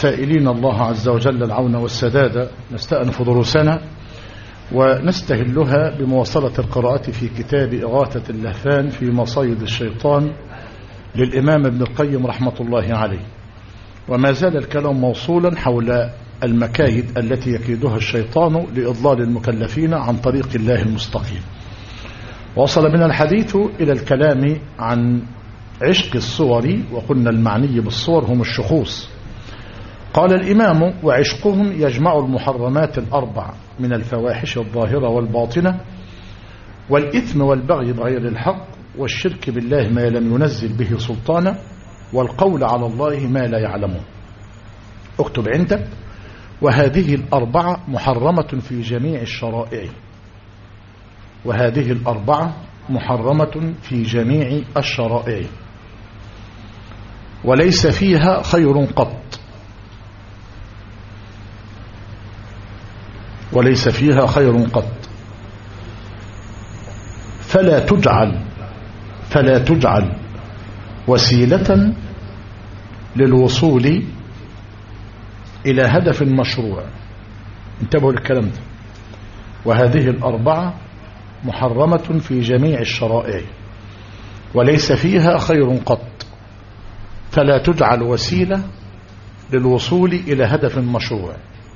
سائلين الله عز وجل العون والسداد، نستأنف دروسنا ونستهلها بمواصلة القراءة في كتاب إغاثة اللهفان في مصايد الشيطان للإمام ابن القيم رحمة الله عليه. وما زال الكلام موصولا حول المكايد التي يكيدها الشيطان لإضلال المكلفين عن طريق الله المستقيم. وصل بنا الحديث إلى الكلام عن عشق الصور، وقلنا المعني بالصور هم الشخوص. قال الإمام: وعشقهم يجمع المحرمات الأربع من الفواحش الظاهرة والباطنة، والإثم والبغي بغير الحق، والشرك بالله ما لم ينزل به سلطانا، والقول على الله ما لا يعلمون. اكتب عندك: وهذه الأربعة محرمة في جميع الشرائع. وهذه الأربعة محرمة في جميع الشرائع، وليس فيها خير قط. وليس فيها خير قط. فلا تجعل وسيلة للوصول إلى هدف مشروع. انتبهوا للكلام ده. وهذه الأربعة محرمة في جميع الشرائع، وليس فيها خير قط. فلا تجعل وسيلة للوصول إلى هدف مشروع.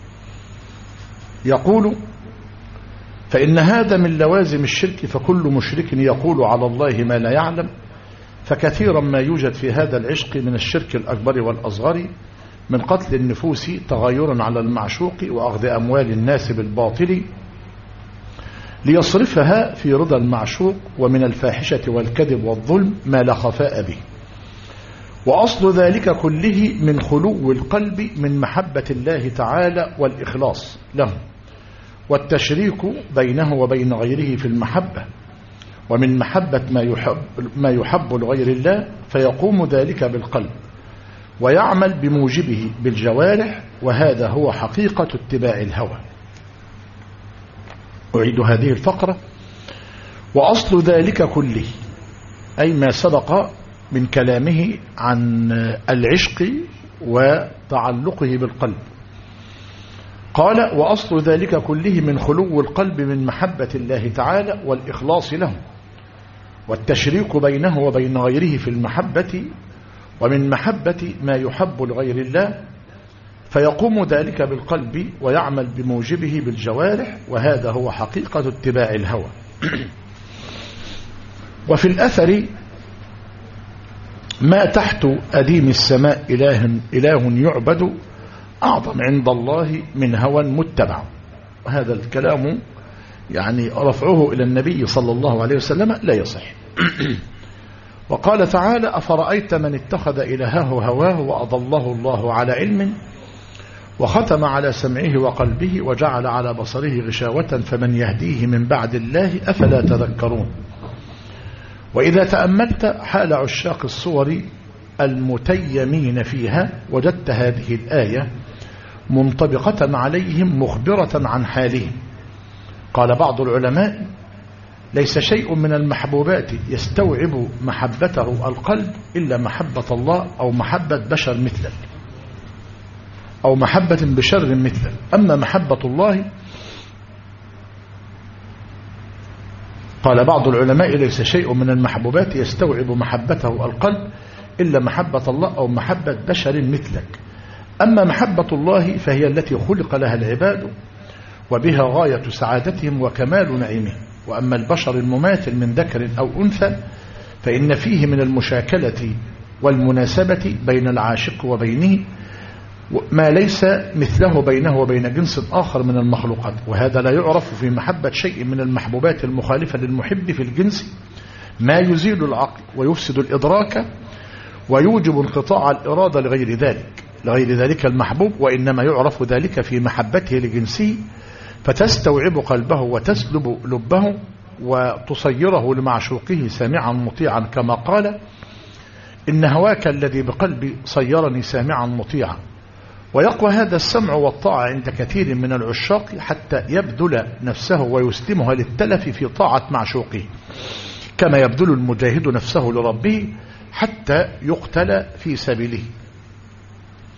يقول: فإن هذا من لوازم الشرك، فكل مشرك يقول على الله ما لا يعلم. فكثيرا ما يوجد في هذا العشق من الشرك الأكبر والأصغر، من قتل النفوس تغيرا على المعشوق، وأخذ أموال الناس بالباطل ليصرفها في رضا المعشوق، ومن الفاحشة والكذب والظلم ما لا خفاء به. وأصل ذلك كله من خلو القلب من محبة الله تعالى والإخلاص له، والتشريك بينه وبين غيره في المحبة، ومن محبة ما يحب لغير الله، فيقوم ذلك بالقلب ويعمل بموجبه بالجوارح، وهذا هو حقيقة اتباع الهوى. أعيد هذه الفقرة: وأصل ذلك كله، أي ما سبق من كلامه عن العشق وتعلقه بالقلب. قال: وأصل ذلك كله من خلو القلب من محبة الله تعالى والإخلاص له، والتشريك بينه وبين غيره في المحبة، ومن محبة ما يحب لغير الله، فيقوم ذلك بالقلب ويعمل بموجبه بالجوارح، وهذا هو حقيقة اتباع الهوى. وفي الأثر: ما تحت أديم السماء إله يعبد أعظم عند الله من هوى متبع. هذا الكلام يعني رفعه إلى النبي صلى الله عليه وسلم لا يصح. وقال تعالى: أفرأيت من اتخذ إلهه هواه وأضله الله على علم، وختم على سمعه وقلبه، وجعل على بصره غشاوة، فمن يهديه من بعد الله، أفلا تذكرون. وإذا تأملت حال عشاق الصور المتيمين فيها، وجدت هذه الآية منطبقة عليهم مخبرة عن حالهم. قال بعض العلماء: ليس شيء من المحبوبات يستوعب محبته القلب إلا محبة الله، أو محبة بشر مثلك، أو محبة بشر مثلك. أما محبة الله، قال بعض العلماء: ليس شيء من المحبوبات يستوعب محبته القلب إلا محبة الله، أو محبة بشر مثلك. أما محبة الله فهي التي خلق لها العباد، وبها غاية سعادتهم وكمال نعيمهم. وأما البشر المماثل من ذكر أو أنثى، فإن فيه من المشاكلة والمناسبة بين العاشق وبينه ما ليس مثله بينه وبين جنس آخر من المخلوقات، وهذا لا يعرف في محبة شيء من المحبوبات المخالفة للمحب في الجنس ما يزيل العقل ويفسد الإدراك ويوجب انقطاع الإرادة لغير ذلك المحبوب، وإنما يعرف ذلك في محبته لجنسه، فتستوعب قلبه وتسلب لبه وتصيره لمعشوقه سامعا مطيعا، كما قال: إن هواك الذي بقلبي صيرني سامعا مطيعا. ويقوى هذا السمع والطاعة عند كثير من العشاق حتى يبذل نفسه ويسلمها للتلف في طاعة معشوقه، كما يبذل المجاهد نفسه لربه حتى يقتل في سبيله.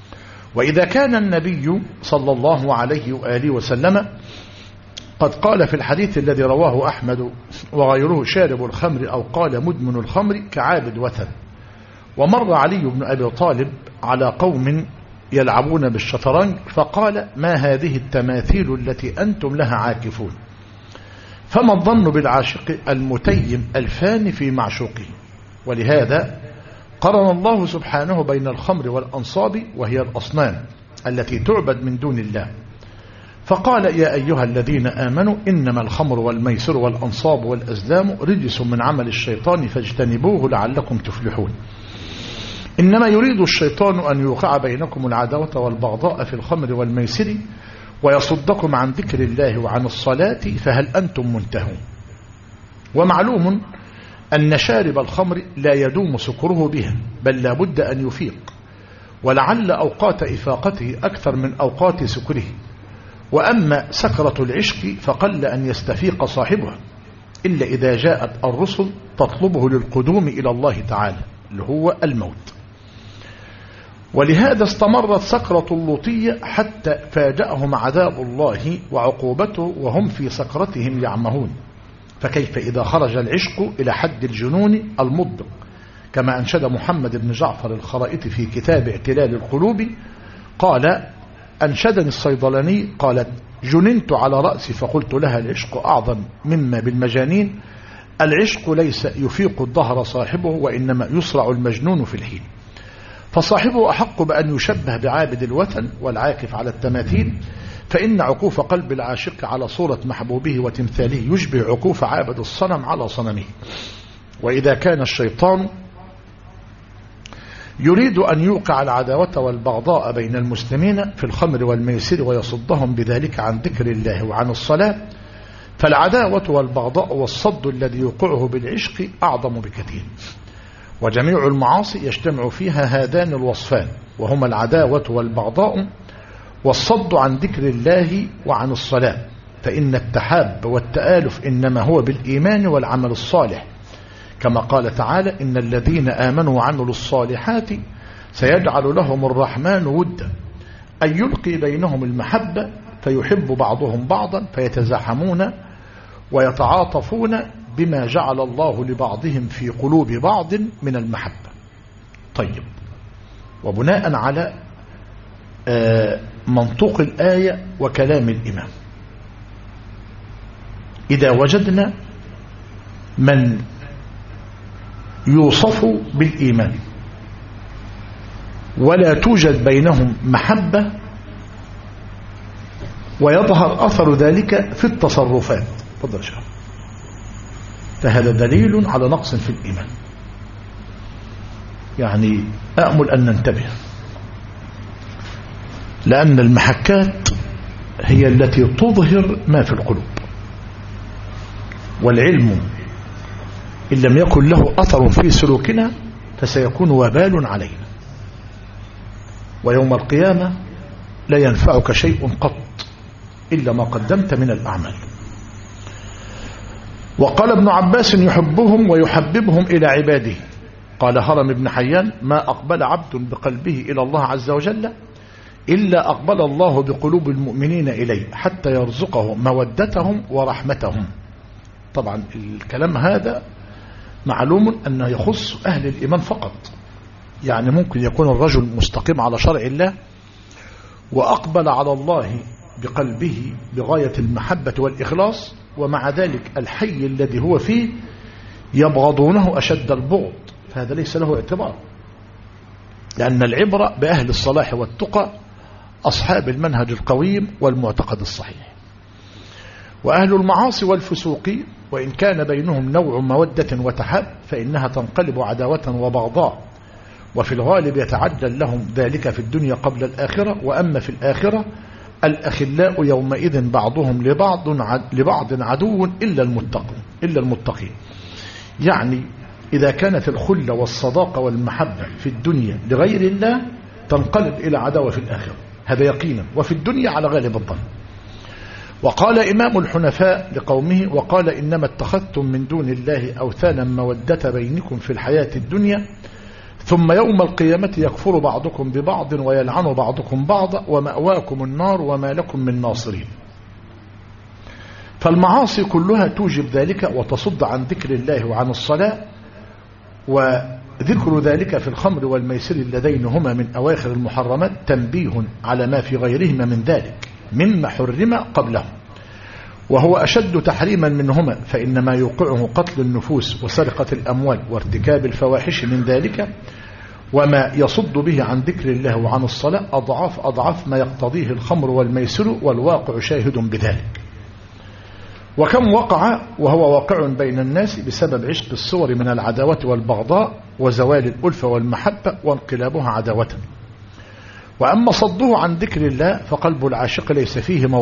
وإذا كان النبي صلى الله عليه وآله وسلم قد قال في الحديث الذي رواه أحمد وغيره شارب الخمر أو قال مدمن الخمر كعابد وثن. ومر علي بن أبي طالب على قوم يلعبون بالشطرنج فقال ما هذه التماثيل التي أنتم لها عاكفون؟ فما الظن بالعاشق المتيم الفاني في معشوقه؟ ولهذا قرن الله سبحانه بين الخمر والأنصاب وهي الأصنام التي تعبد من دون الله، فقال يا أيها الذين آمنوا إنما الخمر والميسر والأنصاب والأزلام رجس من عمل الشيطان فاجتنبوه لعلكم تفلحون. إنما يريد الشيطان أن يوقع بينكم العداوة والبغضاء في الخمر والميسر ويصدكم عن ذكر الله وعن الصلاة فهل أنتم منتهون؟ ومعلوم أن شارب الخمر لا يدوم سكره بها بل لا بد أن يفيق، ولعل أوقات إفاقته أكثر من أوقات سكره. وأما سكرة العشق فقل أن يستفيق صاحبها إلا إذا جاءت الرسل تطلبه للقدوم إلى الله تعالى اللي هو الموت. ولهذا استمرت سكرة اللوطية حتى فاجأهم عذاب الله وعقوبته وهم في سكرتهم يعمهون. فكيف إذا خرج العشق إلى حد الجنون المضبق كما أنشد محمد بن جعفر الخرائطي في كتاب اعتلال القلوب قال أنشدني الصيدلاني قالت جننت على رأسي فقلت لها العشق أعظم مما بالمجانين، العشق ليس يفيق الظهر صاحبه وإنما يسرع المجنون في الحين. فصاحبه أحق بأن يشبه بعابد الوثن والعاكف على التماثيل، فإن عكوف قلب العاشق على صورة محبوبه وتمثاله يشبه عكوف عابد الصنم على صنمه. وإذا كان الشيطان يريد أن يوقع العداوة والبغضاء بين المسلمين في الخمر والميسر ويصدهم بذلك عن ذكر الله وعن الصلاة، فالعداوة والبغضاء والصد الذي يوقعه بالعشق أعظم بكثير. وجميع المعاصي يجتمع فيها هذان الوصفان وهما العداوة والبغضاء والصد عن ذكر الله وعن الصلاة، فإن التحاب والتآلف إنما هو بالإيمان والعمل الصالح، كما قال تعالى إن الذين آمنوا وعملوا الصالحات سيجعل لهم الرحمن ودا أن يلقي بينهم المحبة فيحب بعضهم بعضا فيتزاحمون ويتعاطفون بما جعل الله لبعضهم في قلوب بعض من المحبة. طيب، وبناء على منطوق الآية وكلام الإمام، إذا وجدنا من يوصف بالإيمان ولا توجد بينهم محبة ويظهر أثر ذلك في التصرفات، تفضل شيخ، فهذا دليل على نقص في الإيمان. يعني أأمل أن ننتبه، لأن المحكات هي التي تظهر ما في القلوب، والعلم إن لم يكن له أثر في سلوكنا فسيكون وبال علينا، ويوم القيامة لا ينفعك شيء قط إلا ما قدمت من الأعمال. وقال ابن عباس يحبهم ويحببهم إلى عباده. قال هرم بن حيان ما أقبل عبد بقلبه إلى الله عز وجل إلا أقبل الله بقلوب المؤمنين إليه حتى يرزقه مودتهم ورحمتهم. طبعا الكلام هذا معلوم أنه يخص أهل الإيمان فقط، يعني ممكن يكون الرجل مستقيم على شرع الله وأقبل على الله بقلبه بغاية المحبة والإخلاص، ومع ذلك الحي الذي هو فيه يبغضونه أشد البغض، فهذا ليس له اعتبار، لأن العبرة بأهل الصلاح والتقى أصحاب المنهج القويم والمعتقد الصحيح. وأهل المعاصي والفسوق وإن كان بينهم نوع مودة وتحاب فإنها تنقلب عداوة وبغضاء، وفي الغالب يتعجل لهم ذلك في الدنيا قبل الآخرة. وأما في الآخرة الأخلاء يومئذ بعضهم لبعض عدو إلا المتقين. يعني إذا كانت الخلة والصداقة والمحبة في الدنيا لغير الله تنقلب إلى عداوة في الآخرة، هذا يقينا، وفي الدنيا على غالب الظن. وقال إمام الحنفاء لقومه وقال إنما اتخذتم من دون الله أوثانا مودة بينكم في الحياة الدنيا ثم يوم القيامة يكفر بعضكم ببعض ويلعن بعضكم بعضا ومأواكم النار وما لكم من ناصرين. فالمعاصي كلها توجب ذلك وتصد عن ذكر الله وعن الصلاة، وذكر ذلك في الخمر والميسر اللذين هما من أواخر المحرمات تنبيه على ما في غيرهما من ذلك مما حرم قبله، وهو أشد تحريما منهما، فإنما يوقعه قتل النفوس وسرقة الأموال وارتكاب الفواحش من ذلك، وما يصد به عن ذكر الله وعن الصلاة أضعاف ما يقتضيه الخمر والميسر، والواقع شاهد بذلك. وكم وقع وهو واقع بين الناس بسبب عشق الصور من العداوة والبغضاء وزوال الألفة والمحبة وانقلابها عداوة. وأما صده عن ذكر الله فقلب العاشق ليس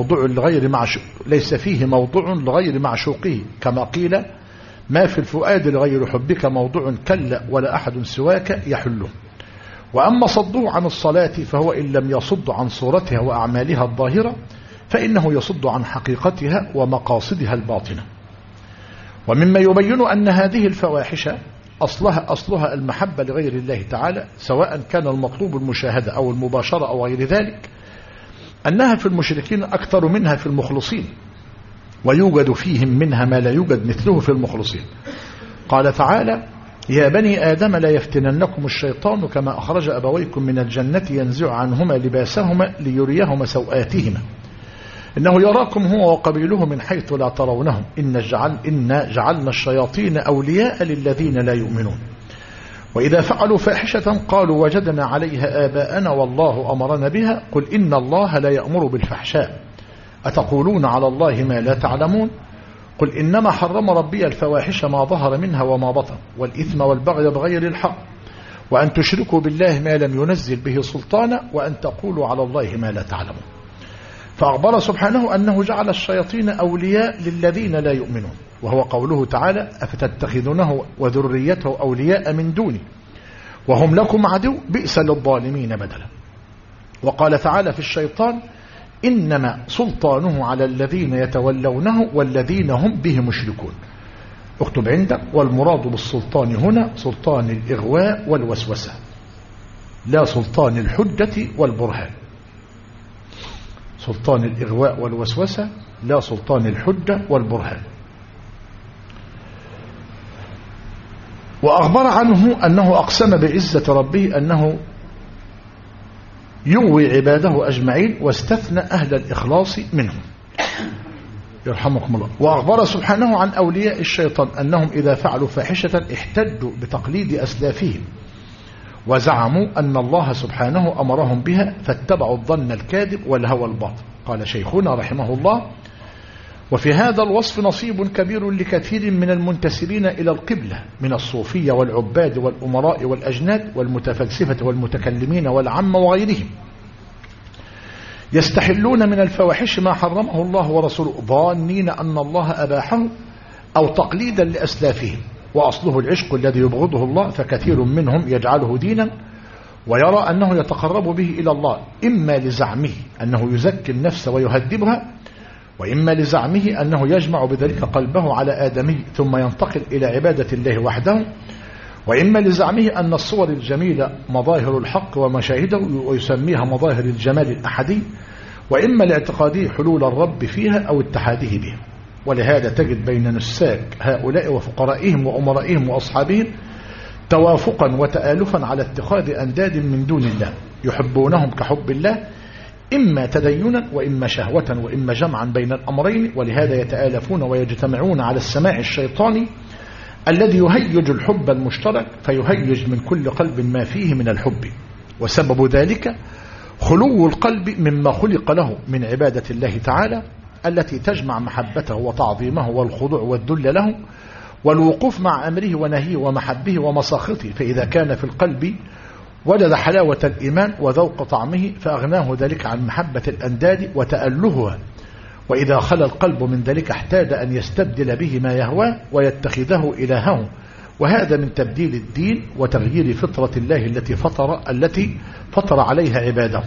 فيه موضوع لغير معشوقه، كما قيل: ما في الفؤاد لغير حبك موضوع كلا ولا أحد سواك يحله. وأما صده عن الصلاة فهو إن لم يصد عن صورتها وأعمالها الظاهرة فإنه يصد عن حقيقتها ومقاصدها الباطنة. ومما يبين أن هذه الفواحش أصلها المحبة لغير الله تعالى، سواء كان المطلوب المشاهدة أو المباشرة أو غير ذلك، أنها في المشركين أكثر منها في المخلصين، ويوجد فيهم منها ما لا يوجد مثله في المخلصين. قال تعالى: يا بني آدم لا يفتننكم الشيطان كما أخرج أبويكم من الجنة ينزع عنهما لباسهما ليريهما سوآتهما إنه يراكم هو وقبيله من حيث لا ترونهم إن جعلنا الشياطين أولياء للذين لا يؤمنون وإذا فعلوا فاحشة قالوا وجدنا عليها آباءنا والله أمرنا بها قل إن الله لا يأمر بالفحشاء أتقولون على الله ما لا تعلمون قل إنما حرم ربي الفواحش ما ظهر منها وما بطن والإثم والبغي بغير الحق وأن تشركوا بالله ما لم ينزل به سلطانا وأن تقولوا على الله ما لا تعلمون. فأخبر سبحانه أنه جعل الشياطين أولياء للذين لا يؤمنون، وهو قوله تعالى أفتتخذونه وذريته أولياء من دوني وهم لكم عدو بئس للظالمين بدلا. وقال تعالى في الشيطان إنما سلطانه على الذين يتولونه والذين هم به مشركون. اكتب عندك والمراد بالسلطان هنا سلطان الإغواء والوسوسة لا سلطان الحجة والبرهان. سلطان الإغواء والوسوسة لا سلطان الحجة والبرهان. وأخبر عنه أنه أقسم بعزة ربه أنه يغوي عباده أجمعين واستثنى أهل الإخلاص منهم يرحمكم الله. وأخبر سبحانه عن أولياء الشيطان أنهم إذا فعلوا فاحشة احتجوا بتقليد أسلافهم وزعموا أن الله سبحانه أمرهم بها فاتبعوا الظن الكاذب والهوى الباطل. قال شيخنا رحمه الله وفي هذا الوصف نصيب كبير لكثير من المنتسبين إلى القبلة من الصوفية والعباد والأمراء والأجناد والمتفلسفة والمتكلمين والعامة وغيرهم يستحلون من الفواحش ما حرمه الله ورسوله ظانين أن الله أباحه أو تقليدا لأسلافهم وأصله العشق الذي يبغضه الله فكثير منهم يجعله دينا ويرى أنه يتقرب به إلى الله إما لزعمه أنه يزكي النفس ويهذبها وإما لزعمه أنه يجمع بذلك قلبه على آدمه ثم ينتقل إلى عبادة الله وحده وإما لزعمه أن الصور الجميلة مظاهر الحق ومشاهده ويسميها مظاهر الجمال الأحدي وإما لاعتقاده حلول الرب فيها أو اتحاده به. ولهذا تجد بين نساك هؤلاء وفقرائهم وأمرائهم وأصحابهم توافقا وتآلفا على اتخاذ أنداد من دون الله يحبونهم كحب الله إما تدينا وإما شهوة وإما جمعا بين الأمرين. ولهذا يتآلفون ويجتمعون على السماع الشيطاني الذي يهيج الحب المشترك فيهيج من كل قلب ما فيه من الحب. وسبب ذلك خلو القلب مما خلق له من عبادة الله تعالى التي تجمع محبته وتعظيمه والخضوع والذل له والوقوف مع أمره ونهيه ومحبه ومساخطه. فإذا كان في القلب وجد حلاوة الإيمان وذوق طعمه فأغناه ذلك عن محبة الأنداد وتألهها. وإذا خلى القلب من ذلك احتاج أن يستبدل به ما يهواه ويتخذه إلهه. وهذا من تبديل الدين وتغيير فطرة الله التي فطر عليها عباده.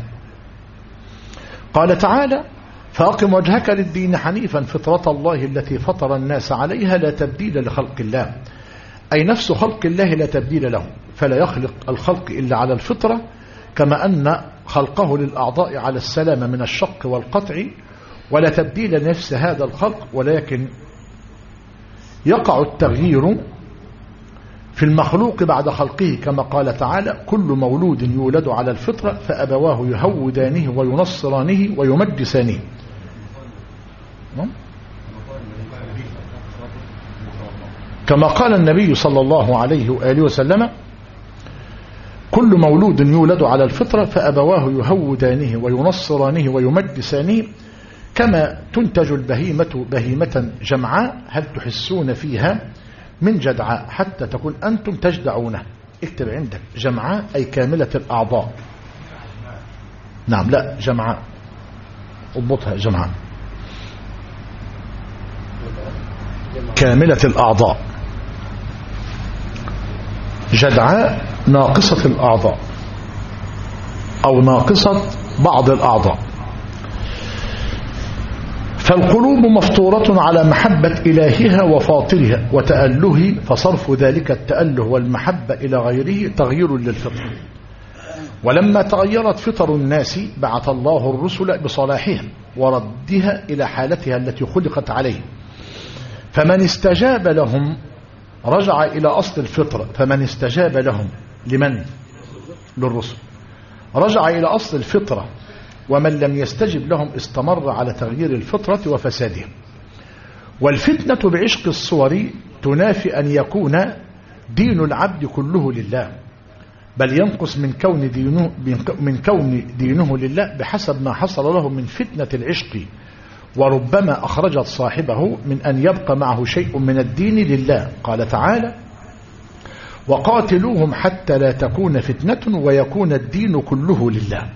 قال تعالى فأقم وجهك للدين حنيفا فطرة الله التي فطر الناس عليها لا تبديل لخلق الله أي نفس خلق الله لا تبديل له. فلا يخلق الخلق إلا على الفطرة، كما أن خلقه للأعضاء على السلامة من الشق والقطع، ولا تبديل لنفس هذا الخلق، ولكن يقع التغيير في المخلوق بعد خلقه، كما قال تعالى: كل مولود يولد على الفطرة فأبواه يهودانه وينصرانه ويمجسانه. كما قال النبي صلى الله عليه وآله وسلم: كل مولود يولد على الفطرة فأبواه يهودانه وينصرانه ويمجسانه، كما تنتج البهيمة بهيمة جمعاء هل تحسون فيها من جدعاء حتى تكون أنتم تجدعونه. اكتب عندك جمعاء أي كاملة الأعضاء. نعم، لا جمعاء، اضبطها جمعاء، كاملة الأعضاء. جدعاء ناقصة الأعضاء أو ناقصة بعض الأعضاء. فالقلوب مفطورة على محبة إلهها وفاطرها وتأله، فصرف ذلك التأله والمحبة إلى غيره تغيير للفطر. ولما تغيرت فطر الناس بعث الله الرسل بصلاحها وردها إلى حالتها التي خلقت عليه، فمن استجاب لهم رجع إلى أصل الفطرة. فمن استجاب لهم لمن؟ للرسل، رجع إلى أصل الفطرة، ومن لم يستجب لهم استمر على تغيير الفطرة وفسادها. والفتنة بعشق الصور تنافي أن يكون دين العبد كله لله، بل ينقص من كون دينه لله بحسب ما حصل له من فتنة العشق، وربما أخرجت صاحبه من أن يبقى معه شيء من الدين لله. قال تعالى: وقاتلوهم حتى لا تكون فتنة ويكون الدين كله لله.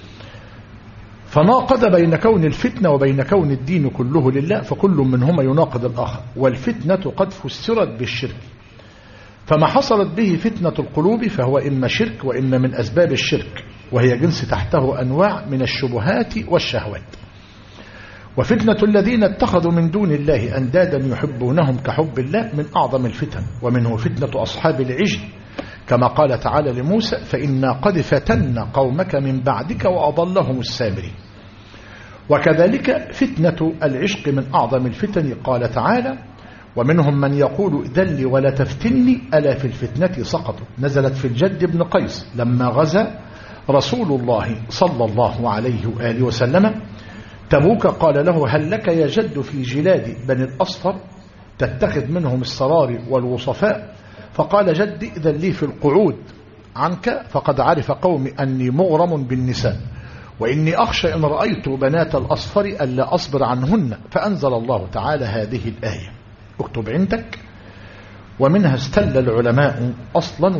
فناقض بين كون الفتنة وبين كون الدين كله لله، فكل منهما يناقض الآخر. والفتنة قد فسرت بالشرك، فما حصلت به فتنة القلوب فهو إما شرك وإما من أسباب الشرك، وهي جنس تحته أنواع من الشبهات والشهوات. وفتنة الذين اتخذوا من دون الله أندادا يحبونهم كحب الله من أعظم الفتن، ومنه فتنة أصحاب العجل، كما قال تعالى لموسى: فإنا قد فتنا قومك من بعدك وأضلهم السامري. وكذلك فتنة العشق من أعظم الفتن، قال تعالى: ومنهم من يقول ائذن لي ولا تفتني ألا في الفتنة سقطوا. نزلت في الجد بن قيس لما غزا رسول الله صلى الله عليه وآله وسلم تبوك، قال له: هل لك يا جد في جلاد بني الأصفر تتخذ منهم السرار والوصفاء؟ فقال: جد إذن لي في القعود عنك، فقد عرف قومي أني مغرم بالنساء، وإني أخشى إن رأيت بنات الأصفر ألا أصبر عنهن. فأنزل الله تعالى هذه الآية. اكتب عندك: ومنها استل العلماء أصلا،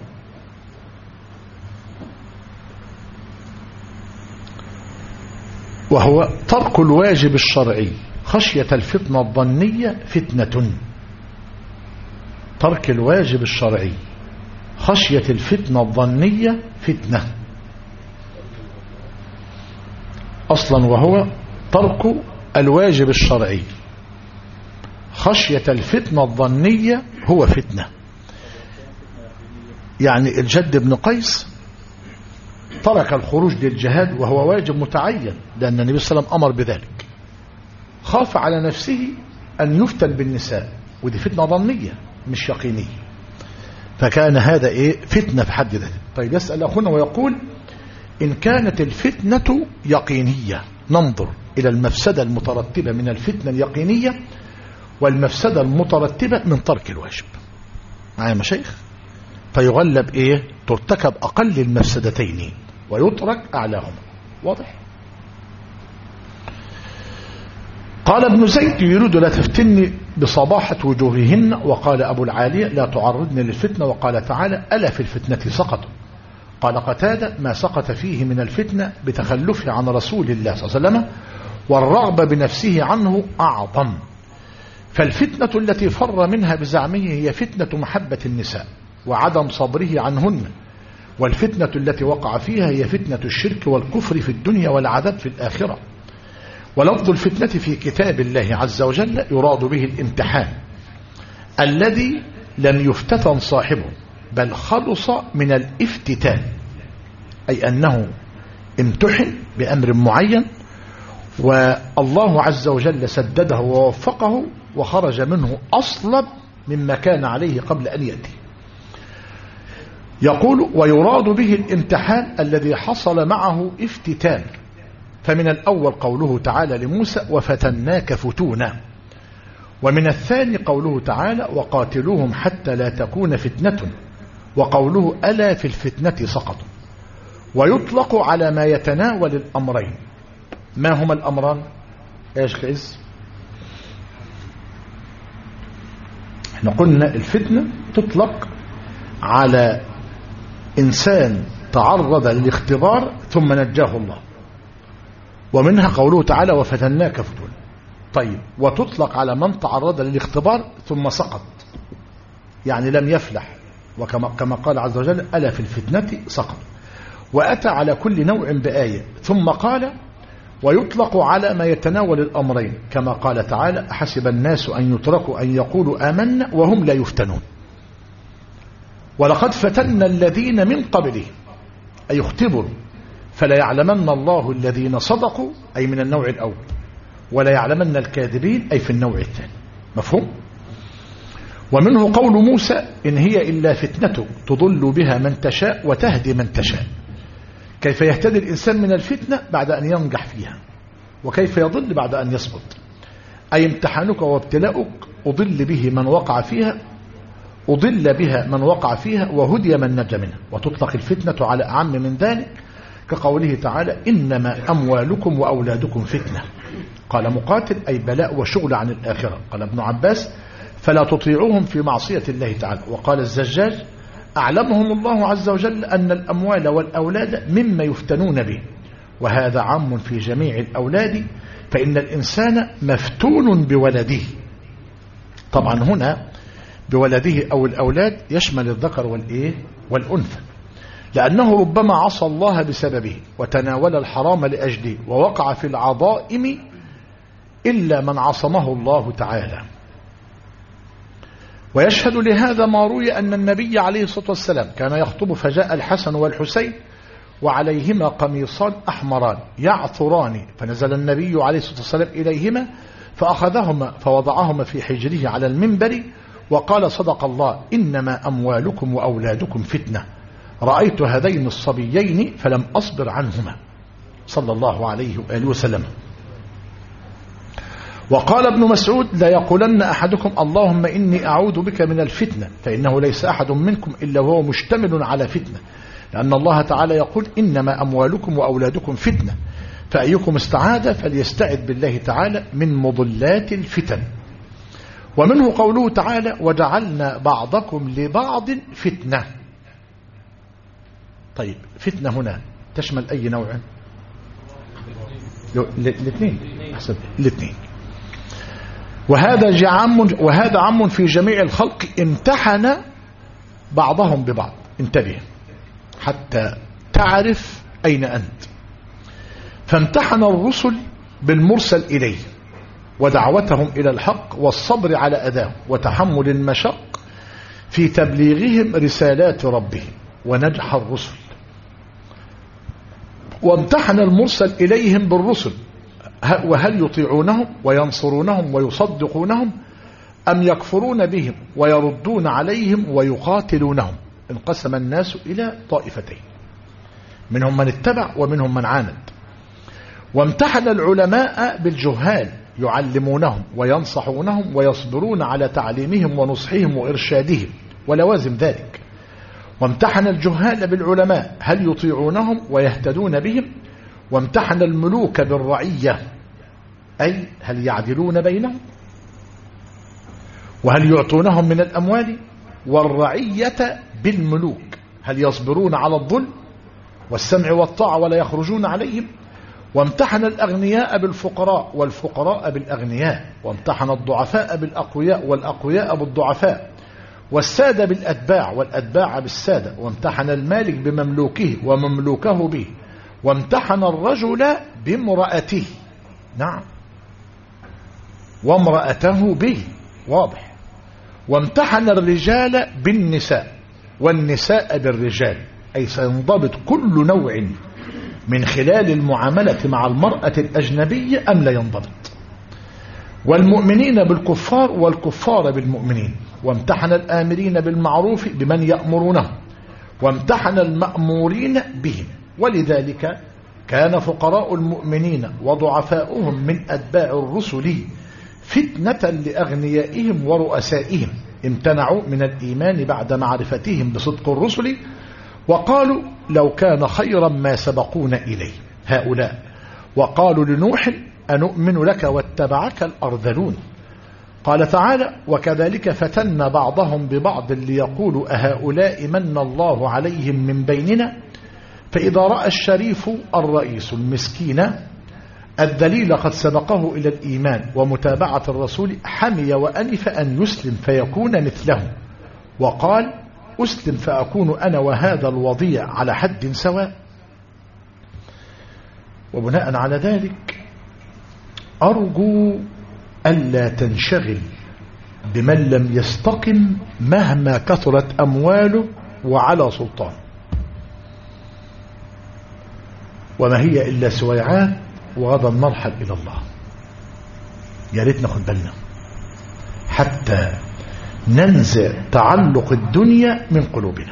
وهو ترك الواجب الشرعي خشية الفتنة الظنية فتنة. ترك الواجب الشرعي خشية الفتنة الظنية فتنة أصلا، وهو ترك الواجب الشرعي خشية الفتنة الظنية هو فتنة. يعني الجد بن قيس ترك الخروج للجهاد وهو واجب متعين، لأن النبي صلى الله عليه وسلم أمر بذلك، خاف على نفسه أن يفتن بالنساء، ودي فتنة ظنية مش يقينية، فكان هذا فتنة في حد ذاته. طيب يسأل أخونا ويقول: إن كانت الفتنة يقينية ننظر إلى المفسدة المترتبة من الفتنة اليقينية والمفسدة المترتبة من ترك الواجب. معايا مشايخ؟ فيغلب ترتكب أقل المفسدتين ويترك أعلاهما. واضح؟ قال ابن زيد: يريد لا تفتني بصباحة وجوههن. وقال أبو العالية: لا تعرضن للفتنة. وقال تعالى: ألا في الفتنة سقطوا. قال قتادة: ما سقط فيه من الفتنة بتخلفه عن رسول الله صلى الله عليه وسلم والرغبة بنفسه عنه أعظم. فالفتنة التي فر منها بزعمه هي فتنة محبة النساء وعدم صبره عنهن، والفتنة التي وقع فيها هي فتنة الشرك والكفر في الدنيا والعذاب في الآخرة. ولفظ الفتنة في كتاب الله عز وجل يراد به الامتحان الذي لم يفتتن صاحبه، بل خلص من الافتتان، أي أنه امتحن بأمر معين والله عز وجل سدده ووفقه وخرج منه أصلب مما كان عليه قبل أن يأتي. يقول ويراد به الامتحان الذي حصل معه افتتان. فمن الأول قوله تعالى لموسى وفتناك فتونا، ومن الثاني قوله تعالى وقاتلوهم حتى لا تكون فتنة، وقوله ألا في الفتنة سقطوا. ويطلق على ما يتناول الأمرين. ما هما الأمران؟ ايش كيس؟ احنا قلنا الفتنة تطلق على إنسان تعرض للاختبار ثم نجاه الله، ومنها قوله تعالى وفتناك فتونا. طيب، وتطلق على من تعرض للاختبار ثم سقط، يعني لم يفلح، وكما قال عز وجل ألا في الفتنة سقط. وأتى على كل نوع بآية. ثم قال ويطلق على ما يتناول الأمرين، كما قال تعالى أحسب الناس أن يتركوا أن يقولوا آمنا وهم لا يفتنون. ولقد فتنا الذين من قبلهم، أي اختبروا، فلا يعلمن الله الذين صدقوا، أي من النوع الأول، ولا يعلمن الكاذبين، أي في النوع الثاني. مفهوم؟ ومنه قول موسى إن هي إلا فتنة تضل بها من تشاء وتهدي من تشاء. كيف يهتدي الإنسان من الفتنة بعد أن ينجح فيها، وكيف يضل بعد أن يسقط. أي امتحانك وابتلاؤك أضل به من وقع فيها، أضل بها من وقع فيها وهدي من نجا منها. وتطلق الفتنة على أعم من ذلك، كقوله تعالى إنما أموالكم وأولادكم فتنة. قال مقاتل أي بلاء وشغل عن الآخرة. قال ابن عباس فلا تطيعوهم في معصية الله تعالى. وقال الزجاج أعلمهم الله عز وجل أن الأموال والأولاد مما يفتنون به، وهذا عام في جميع الأولاد، فإن الإنسان مفتون بولده. طبعا هنا بولده أو الأولاد يشمل الذكر والأنثى، لأنه ربما عصى الله بسببه وتناول الحرام لأجله ووقع في العظائم إلا من عصمه الله تعالى. ويشهد لهذا ما روي أن النبي عليه الصلاة والسلام كان يخطب فجاء الحسن والحسين وعليهما قميصان أحمران يعثران، فنزل النبي عليه الصلاة والسلام إليهما فأخذهما فوضعهما في حجره على المنبر وقال صدق الله إنما أموالكم وأولادكم فتنة، رأيت هذين الصبيين فلم أصبر عنهما صلى الله عليه وآله وسلم. وقال ابن مسعود لا يقولن أحدكم اللهم إني أعوذ بك من الفتنة، فإنه ليس أحد منكم إلا وهو مشتمل على فتنة، لأن الله تعالى يقول إنما أموالكم وأولادكم فتنة، فأيكم استعاذ فليستعذ بالله تعالى من مضلات الفتن. ومنه قوله تعالى وجعلنا بعضكم لبعض فتنة. طيب، فتنة هنا تشمل أي نوع؟ الاثنين، أحسن، الاثنين. وهذا عام في جميع الخلق امتحن بعضهم ببعض. انتبه حتى تعرف أين أنت. فامتحن الرسل بالمرسل إليه ودعوتهم إلى الحق والصبر على أذاه وتحمل المشق في تبليغهم رسالات ربهم، ونجح الرسل. وامتحن المرسل إليهم بالرسل، وهل يطيعونهم وينصرونهم ويصدقونهم أم يكفرون بهم ويردون عليهم ويقاتلونهم. انقسم الناس إلى طائفتين، منهم من اتبع ومنهم من عاند. وامتحن العلماء بالجهال يعلمونهم وينصحونهم ويصبرون على تعليمهم ونصحهم وإرشادهم ولوازم ذلك. وامتحن الجهال بالعلماء هل يطيعونهم ويهتدون بهم. وامتحن الملوك بالرعية، أي هل يعدلون بينهم وهل يعطونهم من الأموال. والرعية بالملوك هل يصبرون على الظلم والسمع والطاعة ولا يخرجون عليهم. وامتحن الأغنياء بالفقراء والفقراء بالأغنياء. وامتحن الضعفاء بالأقوياء والأقوياء بالضعفاء. والسادة بالأتباع والأتباع بالسادة. وامتحن المالك بمملوكه ومملوكه به. وامتحن الرجل بامرأته، نعم، وامرأته به، واضح. وامتحن الرجال بالنساء والنساء بالرجال، أي سينضبط كل نوع من خلال المعاملة مع المرأة الأجنبية أم لا ينضبط، والمؤمنين بالكفار والكفار بالمؤمنين، وامتحن الآمرين بالمعروف بمن يأمرونه، وامتحن المأمورين بهم. ولذلك كان فقراء المؤمنين وضعفاؤهم من أتباع الرسل فتنة لأغنيائهم ورؤسائهم، امتنعوا من الإيمان بعد معرفتهم بصدق الرسل، وقالوا لو كان خيرا ما سبقونا إليه هؤلاء. وقالوا لنوح أنؤمن لك واتبعك الأرذلون. قال تعالى: وكذلك فتنا بعضهم ببعض ليقولوا أهؤلاء من الله عليهم من بيننا. فإذا رأى الشريف الرئيس المسكين الذليل قد سبقه إلى الإيمان ومتابعة الرسول حمي وأنف أن يسلم فيكون مثله، وقال: أسلم فأكون أنا وهذا الوضيع على حد سواء. وبناء على ذلك أرجو ألا تنشغل بمن لم يستقم مهما كثرت أمواله وعلى سلطان، وما هي إلا سويعات وغدا نرحل إلى الله. يا ريت ناخد بالنا حتى ننزع تعلق الدنيا من قلوبنا.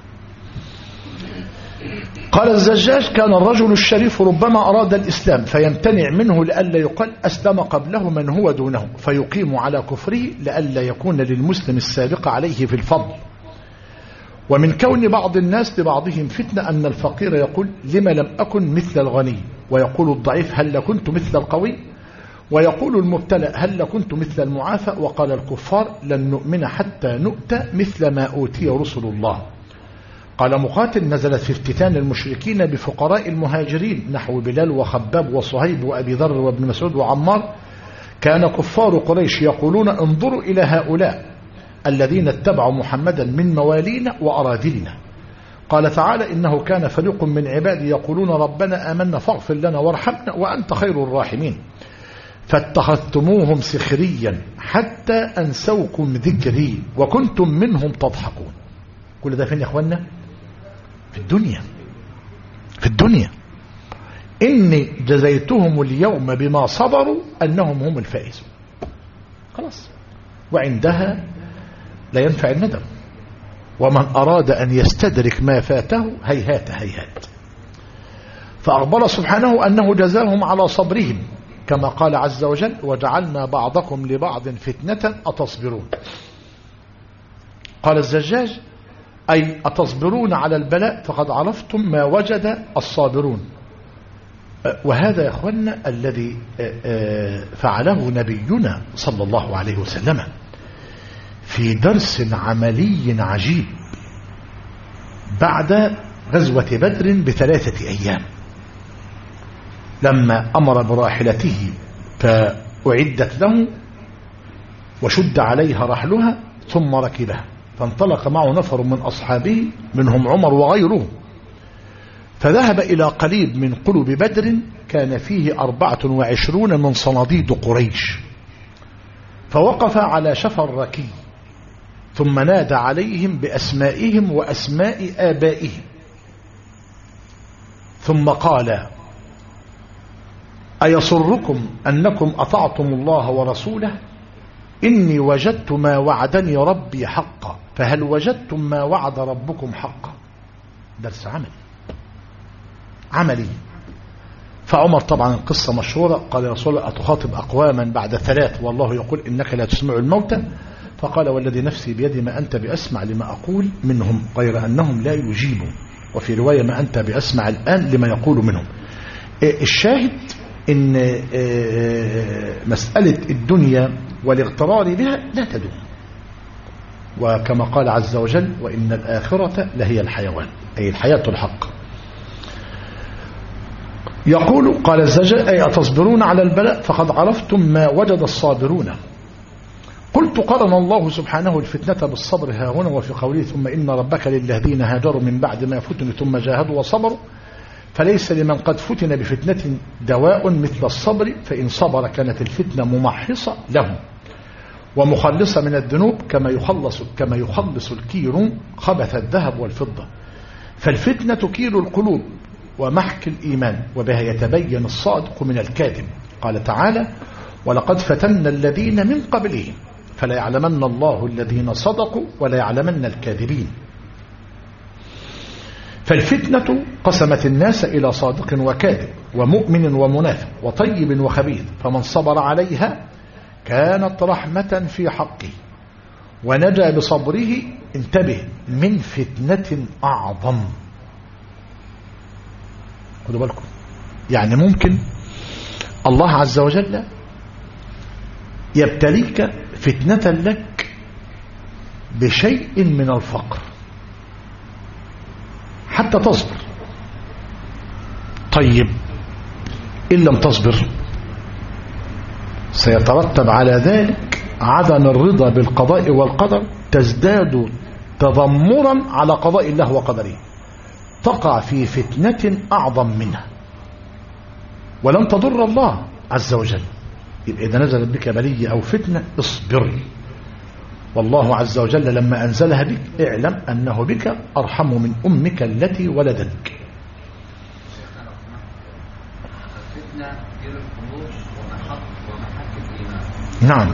قال الزجاج: كان الرجل الشريف ربما أراد الإسلام فيمتنع منه لئلا يقال أسلم قبله من هو دونه، فيقيم على كفره لئلا يكون للمسلم السابق عليه في الفضل. ومن كون بعض الناس لبعضهم فتنة أن الفقير يقول: لما لم أكن مثل الغني، ويقول الضعيف: هل لكنت مثل القوي، ويقول المبتلى: هل لكنت مثل المعافى. وقال الكفار: لن نؤمن حتى نؤتى مثل ما أوتي رسل الله. قال مقاتل: نزلت في افتتان المشركين بفقراء المهاجرين نحو بلال وخباب وصهيب وأبي ذر وابن مسعود وعمار. كان كفار قريش يقولون: انظروا إلى هؤلاء الذين اتبعوا محمدا من موالينا وأراذلنا. قال تعالى: إنه كان فريق من عبادي يقولون ربنا آمنا فاغفر لنا وارحمنا وأنت خير الراحمين، فاتخذتموهم سخريا حتى أنسوكم ذكري وكنتم منهم تضحكون. كل ده فين يا أخوانا؟ في الدنيا. في الدنيا. إني جزيتهم اليوم بما صبروا أنهم هم الفائزون. خلاص. وعندها لا ينفع الندم، ومن أراد أن يستدرك ما فاته هيهات هيهات. فأخبر سبحانه أنه جزاهم على صبرهم كما قال عز وجل: وجعلنا بعضكم لبعض فتنة أتصبرون. قال الزجاج: أي أتصبرون على البلاء فقد عرفتم ما وجد الصابرون. وهذا يا أخوانا الذي فعله نبينا صلى الله عليه وسلم في درس عملي عجيب بعد غزوة بدر ب3 أيام، لما أمر براحلته فأعدت له وشد عليها رحلها ثم ركبها، فانطلق معه نفر من أصحابه منهم عمر وغيره، فذهب إلى قليب من قلب بدر كان فيه 24 من صناديد قريش، فوقف على شفا الركي ثم نادى عليهم بأسمائهم وأسماء آبائهم، ثم قال: أيسركم أنكم أطعتم الله ورسوله؟ إني وجدت ما وعدني ربي حقا، فهل وجدتم ما وعد ربكم حقا؟ درس عملي. فعمر طبعا القصة مشهورة، قال يا رسول الله: أتخاطب أقواما بعد 3 والله يقول إنك لا تسمع الموتى؟ فقال: والذي نفسي بيدي ما أنت بأسمع لما أقول منهم غير أنهم لا يجيبوا، وفي رواية ما أنت بأسمع الآن لما يقول منهم. الشاهد إن مسألة الدنيا والاغترار بها لا تدوم، وكما قال عز وجل: وإن الآخرة لهي الحيوان، أي الحياة الحق. يقول قال الزجاج: أي أتصبرون على البلاء فقد عرفتم ما وجد الصابرون. قلت: قرن الله سبحانه الفتنة بالصبر ها هنا وفي قوله: ثم إن ربك للذين هاجروا من بعد ما فتنوا ثم جاهدوا وصبروا، فليس لمن قد فتن بفتنة دواء مثل الصبر، فإن صبر كانت الفتنة ممحصة له. ومخلصة من الذنوب كما يخلص الكير خبث الذهب والفضة. فالفتنة كيل القلوب ومحك الإيمان، وبها يتبين الصادق من الكاذب. قال تعالى: ولقد فتنا الذين من قبلهم فلا يعلمن الله الذين صدقوا ولا يعلمن الكاذبين. فالفتنة قسمت الناس إلى صادق وكاذب ومؤمن ومنافق وطيب وخبيث، فمن صبر عليها كانت رحمة في حقه ونجا بصبره، انتبه، من فتنة أعظم. خدوا بالكم، يعني ممكن الله عز وجل يبتليك فتنة لك بشيء من الفقر حتى تصبر. طيب إن لم تصبر سيترتب على ذلك عدم الرضا بالقضاء والقدر، تزداد تذمرا على قضاء الله وقدره، تقع في فتنة أعظم منها ولن تضر الله عز وجل. يبقى إذا نزلت بك بلية أو فتنة اصبر، والله عز وجل لما أنزلها بك اعلم أنه بك أرحم من أمك التي ولدتك. نعم،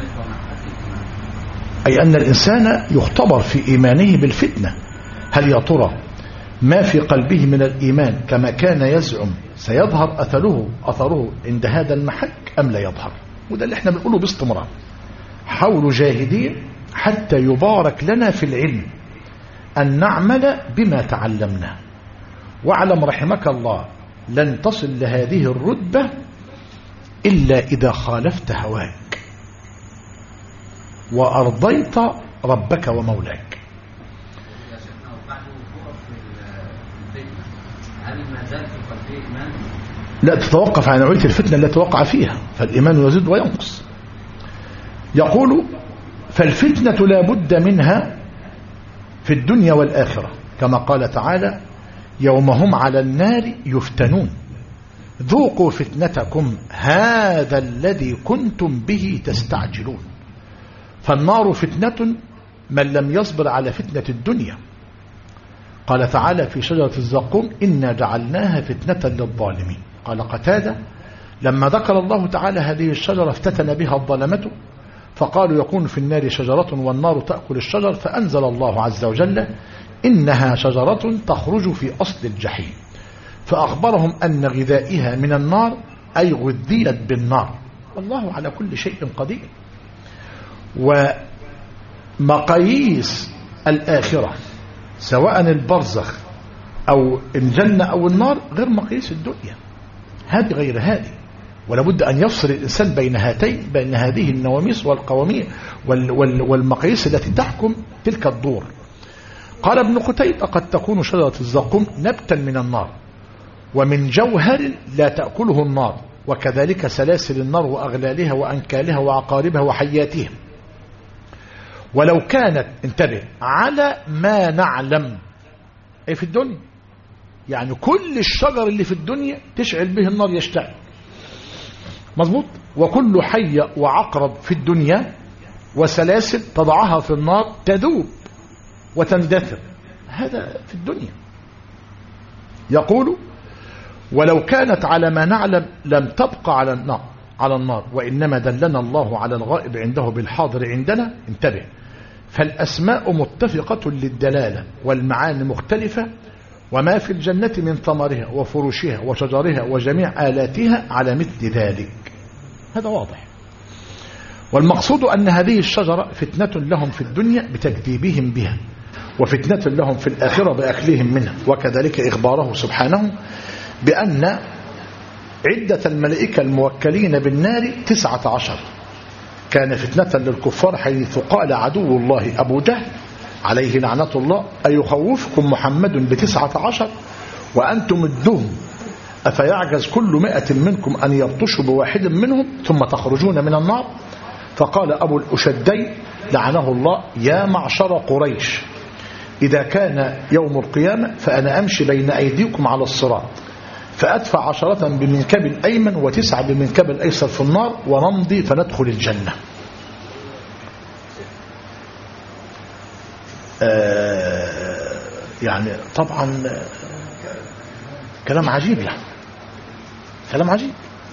أي أن الإنسان يختبر في إيمانه بالفتنة، هل يا ترى ما في قلبه من الإيمان كما كان يزعم سيظهر أثره عند هذا المحك أم لا يظهر؟ وده اللي احنا بنقوله باستمرار، حاولوا جاهدين حتى يبارك لنا في العلم أن نعمل بما تعلمنا. واعلم رحمك الله لن تصل لهذه الرتبة إلا إذا خالفت هواك وأرضيت ربك ومولاك. لا تتوقف عن نوعية الفتنة التي وقع فيها، فالإيمان يزيد وينقص. يقول: فالفتنة لا بد منها في الدنيا والآخرة، كما قال تعالى: يوم هم على النار يفتنون ذوقوا فتنتكم هذا الذي كنتم به تستعجلون. فالنار فتنة من لم يصبر على فتنة الدنيا. قال تعالى في شجرة الزقوم: إنا جعلناها فتنة للظالمين. قال قتادة: لما ذكر الله تعالى هذه الشجرة افتتن بها الظلمة، فقالوا يكون في النار شجرة والنار تأكل الشجر، فأنزل الله عز وجل: إنها شجرة تخرج في أصل الجحيم، فأخبرهم أن غذائها من النار، أي غذيت بالنار، والله على كل شيء قدير. ومقاييس الآخرة سواء البرزخ أو الجنة أو النار غير مقاييس الدنيا، هذه غير هذه، ولا بد أن يفصل الإنسان بين هذه النواميس والقواميس والمقاييس التي تحكم تلك الدور. قال ابن قتيبة: قد تكون شجرة الزقوم نبتا من النار ومن جوهر لا تأكله النار، وكذلك سلاسل النار وأغلالها وأنكالها وعقاربها وحياتها، ولو كانت، انتبه، على ما نعلم، أي في الدنيا، يعني كل الشجر اللي في الدنيا تشعل به النار يشتعل، مظبوط، وكل حية وعقرب في الدنيا وسلاسل تضعها في النار تذوب وتندثر، هذا في الدنيا. يقول: ولو كانت على ما نعلم لم تبقى على النار، وإنما دلنا الله على الغائب عنده بالحاضر عندنا. انتبه، فالأسماء متفقة للدلالة والمعاني مختلفة، وما في الجنة من ثمرها وفروشها وشجرها وجميع آلاتها على مثل ذلك، هذا واضح. والمقصود أن هذه الشجرة فتنة لهم في الدنيا بتكذيبهم بها، وفتنة لهم في الآخرة بأكلهم منها، وكذلك إخباره سبحانه بأن عدة الملائكة الموكلين بالنار 19 كان فتنة للكفار، حيث قال عدو الله أبو جهل عليه لعنة الله: أيخوفكم محمد ب19 وأنتم الدهم، أفيعجز كل 100 منكم أن يبطشوا بواحد منهم ثم تخرجون من النار؟ فقال أبو الأشدي لعنه الله: يا معشر قريش، إذا كان يوم القيامة فأنا أمشي بين أيديكم على الصراط، فأدفع 10 بمنكب الأيمن و9 بمنكب الأيسر في النار، ونمضي فندخل الجنة. يعني طبعا كلام عجيب، يعني كلام عجيب.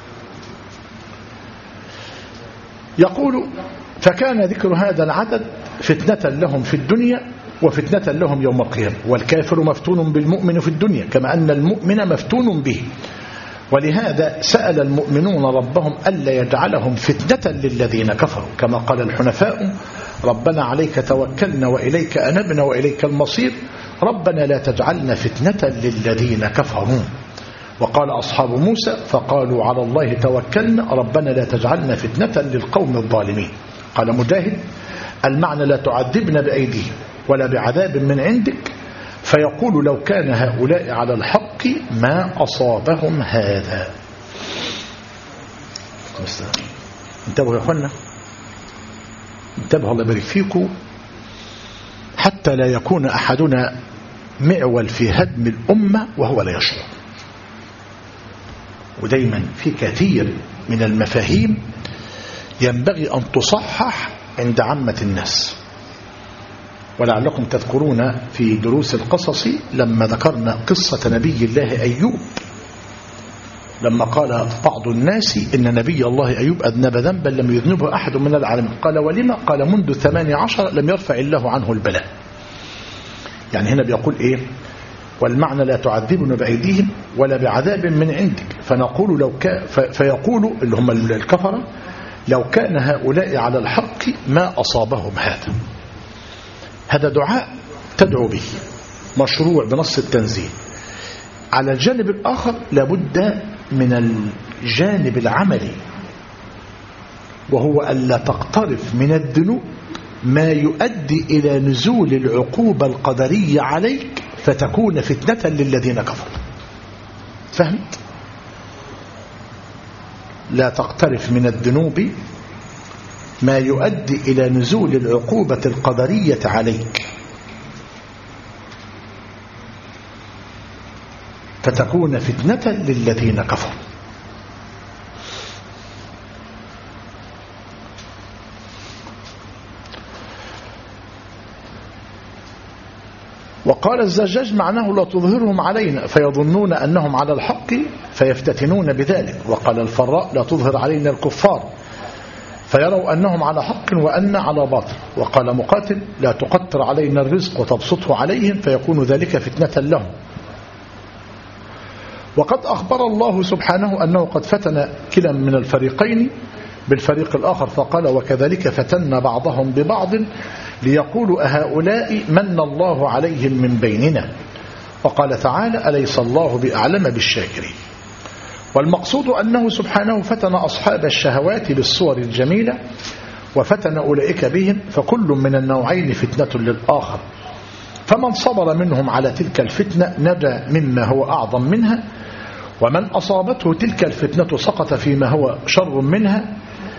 يقول فكان ذكر هذا العدد فتنة لهم في الدنيا وفتنة لهم يوم القيامة. والكافر مفتون بالمؤمن في الدنيا كما أن المؤمن مفتون به، ولهذا سأل المؤمنون ربهم ألا يجعلهم فتنة للذين كفروا، كما قال الحنفاء ربنا عليك توكلنا وإليك أنبنا وإليك المصير ربنا لا تجعلنا فتنة للذين كفروا. وقال أصحاب موسى فقالوا على الله توكلنا ربنا لا تجعلنا فتنة للقوم الظالمين. قال مجاهد المعنى لا تعذبنا بأيديهم ولا بعذاب من عندك، فيقول لو كان هؤلاء على الحق ما أصابهم هذا. انتبهوا يا أخوانا، انتبهوا الله يبارك فيكم، حتى لا يكون أحدنا معول في هدم الأمة وهو لا يشعر. ودايما في كثير من المفاهيم ينبغي أن تصحح عند عامة الناس. ولعلكم تذكرون في دروس القصص لما ذكرنا قصة نبي الله أيوب، لما قال بعض الناس إن نبي الله أيوب أذنب ذنبا لم يذنبه أحد من العالمين. قال ولما؟ قال منذ 18 لم يرفع الله عنه البلاء. يعني هنا بيقول إيه؟ والمعنى لا تعذبنا بأيديهم ولا بعذاب من عندك، فنقول لو كان فيقول اللي هم الكفرة لو كان هؤلاء على الحق ما أصابهم هذا. هذا دعاء تدعو به مشروع بنص التنزيل. على الجانب الآخر لابد من الجانب العملي، وهو ألا تقترف من الذنوب ما يؤدي إلى نزول العقوبة القدرية عليك فتكون فتنة للذين كفروا. فهمت؟ لا تقترف من الذنوب ما يؤدي إلى نزول العقوبة القدرية عليك فتكون فتنة للذين كفروا. وقال الزجاج معناه لا تظهرهم علينا فيظنون أنهم على الحق فيفتتنون بذلك. وقال الفراء لا تظهر علينا الكفار فيروا أنهم على حق وأن على باطل. وقال مقاتل لا تقتر علينا الرزق وتبسطه عليهم فيكون ذلك فتنة لهم. وقد أخبر الله سبحانه أنه قد فتن كلا من الفريقين بالفريق الآخر فقال وكذلك فتن بعضهم ببعض ليقولوا أهؤلاء من الله عليهم من بيننا. وقال تعالى أليس الله بأعلم بالشاكرين. والمقصود أنه سبحانه فتن أصحاب الشهوات بالصور الجميلة وفتن أولئك بهم، فكل من النوعين فتنة للآخر، فمن صبر منهم على تلك الفتنة نجا مما هو أعظم منها، ومن أصابته تلك الفتنة سقط فيما هو شر منها.